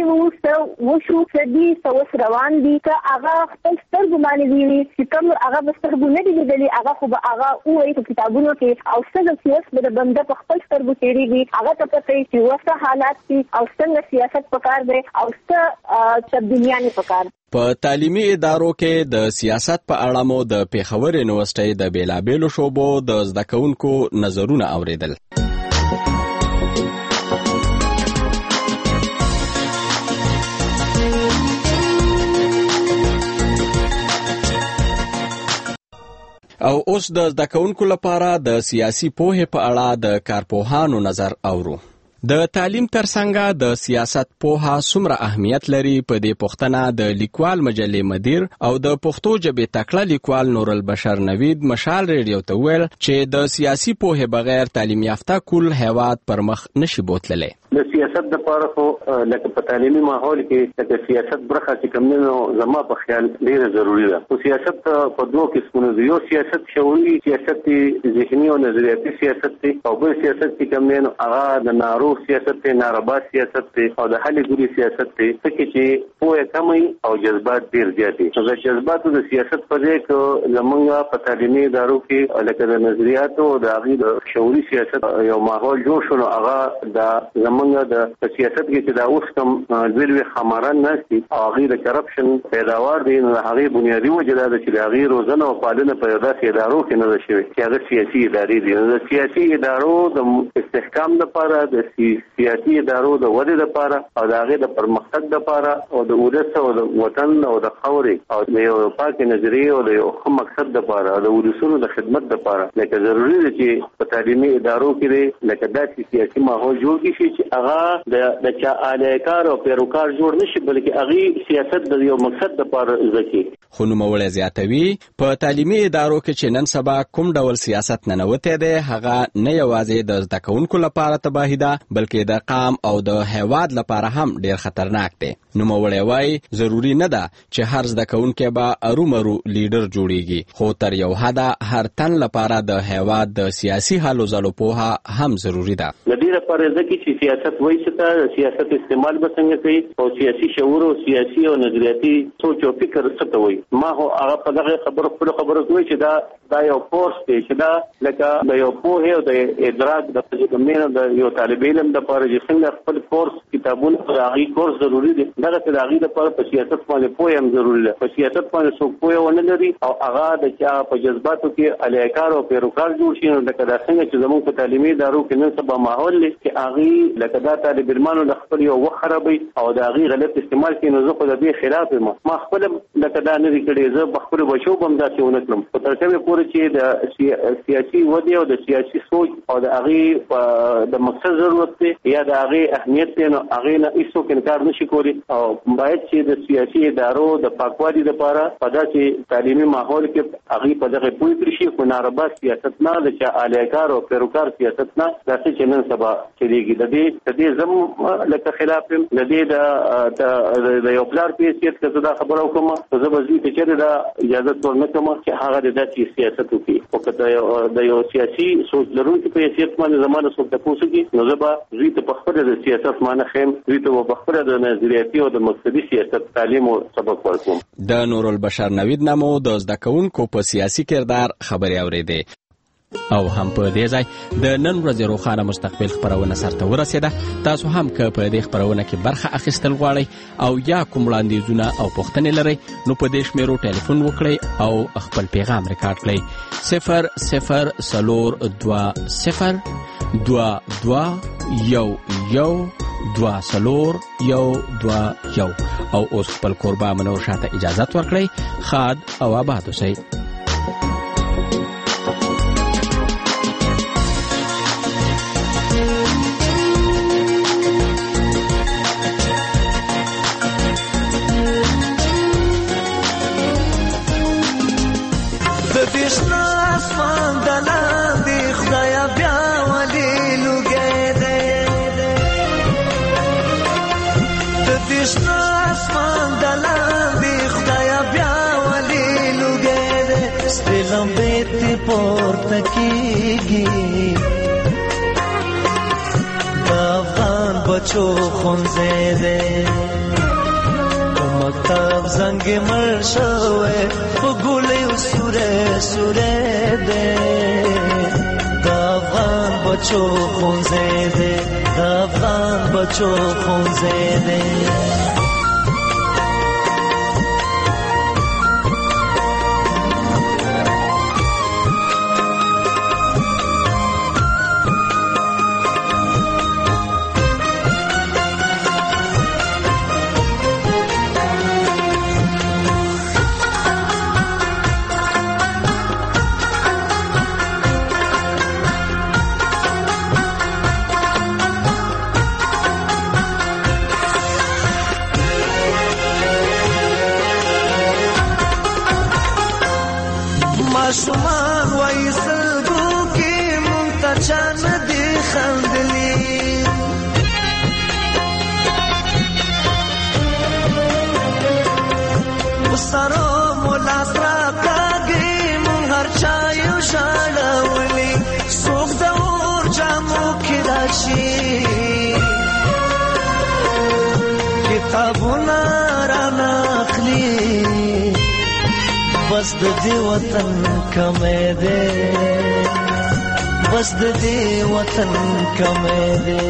وشو سدي څه روان دي که هغه خپل سترګو باندې چې کوم هغه سترګو نه دي لیدلي هغه خو به هغه وایي په کتابونو کې او څنګه سیاست به د بنده په خپل سترګو تیریږي هغه ته پته چې وسه حالات دي او څنګه سیاست پکار دی او څه تبدیلیاں پکار په تعلیمي ادارو کې د سیاست په اړه مو د پیښور یونیورسيټي د بیلابېلو شعبو د زده کوونکو نظرونه اوریدل او اوس د زده کوونکو لپاره د سیاسي پوهې په اړه د کارپوهانو نظر اورو د تعلیم ترڅنګ د سیاست پوهه څومره اهمیت لري په دې پوښتنه د لیکوال مجلې مدیر او د پښتو ژبې تکړه لیکوال نورالبشر نوید مشال ریډیو ته ویل چې د سیاسي پوهې بغیر تعلیم یافته کل هیواد پر مخ نشي بوتللی. د سیاست لپاره خو لکه په تعلیمي ماحول کې د سیاست برخه چې کوم نه زما په خیال ډیره ضروری ده. خو سیاست په دوه قسمونو دی، یو سیاست شعوري سیاست ذهني او نظریاتي سیاست دی، او بل سیاست چې کوم نه هغه د ناروغ سیاست دی، ناربا سیاست دی، او د هلي ګوري سیاست دی چې پوهه کمي او جذبات ډیر زیات دي. د جذباتو د سیاست په ځای کې زمونږ په تعلیمي ادارو کې لکه د نظریاتو او د هغه شعوري سیاست یو ماحول جوړ شو، هغه د زمونږ د سیاست کې چې دا اوس کوم ځلوي خماران نشي او غیر کرپشن پیداوار دي، نو هغه بنیادی وجه ده چې د غیر روزنه او پالنه په داسې ادارو کې نه شوي چې هغه سیاسي ادارې دي. د سیاسي ادارو د استحکام لپاره، د سیاسي ادارو د ودې لپاره او د هغه د پرمختګ لپاره او د ولس او د وطن او د خاورې او د یو پاک نظریه او د یو مقصد لپاره د ولسونو د خدمت لپاره لکه ضروری ده چې په تعلیمي ادارو کې لکه داسې سیاسي ماحول جوړ شي چې هغه د چا الیکار او پیروکار جوړ نشي، بلکې هغه سیاست د یو مقصد لپاره ځکه. خو نوموړی زیاتوي په تعلیمي ادارو کې چې نن سبا کوم ډول سیاست ننوتی دی هغه نه یوازې د زده کوونکو لپاره تباهي ده بلکې د قام او د هیواد لپاره هم ډیر خطرناک دی. نوموړی وایي ضروري نه ده چې هر زده کوونکی به ارومرو لیډر جوړیږي، خو تر یو حده هر تن لپاره د هیواد د سیاسي حالو ځلو پوهه هم ضروري ده. د دې لپاره ځکه چې سیاست وایي چې سیاست استعمال به څنګه کوي او سیاسي شعور او سیاسي او نظریاتي سوچ او فکر څه ته وایي. ما هو هغه په دغه خبره کوي چې دا یو کورس دی چې دا لکه د یو پوهه او د ادراک د کومینه د یو طالب علم د لپاره چې څنګه خپل کورس کتابونه هغه کورس ضروری دی. دغه د هغه لپاره په سیاست باندې پوهه هم ضروری ده. په سیاست باندې څوک پوهه ونه لري او هغه د چا په جذباتو کې الیکار او پیروکار جوړ شي، نو لکه دا څنګه چې زموږ په تعلیمي ادارو کې نن سبا ماحول دی چې هغه لکه دا طالب علمانو د خپل یو وخت خرابوي او د هغه غلط استعمال کوي، نو زه خو د دې خلاف ما خپل لکه دا نه کړي، زه بخپل بچو بم داسې ونه کړم. په ترڅه پورې چې د سیاسي ودې او د سیاسي سوچ او د هغه د مقصد ضرورت دی یا د هغه اهمیت دی، نو هغه نه هیڅوک انکار نشي کولی او باید چې د سیاسي ادارو د پاکوالي لپاره په داسې تعلیمي ماحول کې هغه په دغه پوي کړی شي، خو ناربا سیاست نه د چا الیکار او پیروکار سیاست نه داسې چې نن سبا چلیږي. د دې زم لکه خلاف د دې د یو پلار په حیثیت کې دا خبره وکم زه به زی چې دا اجازه ورنکم چې هغه د داسې سیاست وکړي او کله د یو سیاسي سوچ لرونکي په حیثیت باندې زمانه څوک تاسو کې نو زه به زی ته په خپل د سیاست معنی خیم، زی ته په خپل د نظریاتي او د مقصدي سیاست تعلیم او سبق ورکوم. د نورالبشر نوید نامو د زده کوونکو په سیاسي کردار خبري اورېدې. او هم په دې ځای د نن ورځې روښانه مستقبل خبرونه سرته ورسېده. تاسو هم که په دې خبرونه کې برخه اخیستل غواړئ او یا کوم وړاندیزونه او پوښتنې لرئ نو په دې شمیرو ټلیفون وکړئ او خپل پیغام ریکارډ کړئ 002022 او اوس خپل کوربه منور شاته اجازه ورکړئ. خاد او آباد اوسئ. بچو خونزه ده مکتب زنگ مرشوه بگوله سوره سوره ده دافغان بچو خونزه ده دافغان بچو خونزه ده افغان وای سلګو کې منتجان دي خندلي سره مولا سره کاږي مون هر چا یو شاړولي څوک د اور جامو کې راشي کتابونه را ناخلي بس د دې وطن کمې ده بس د دې وطن کمې ده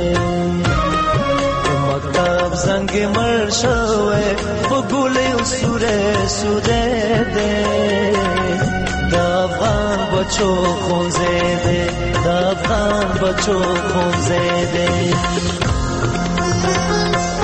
مکتب زنګ مړ شوې په ګولې سورې سورې ده د افغان بچو خونځې ده د افغان بچو خونځې ده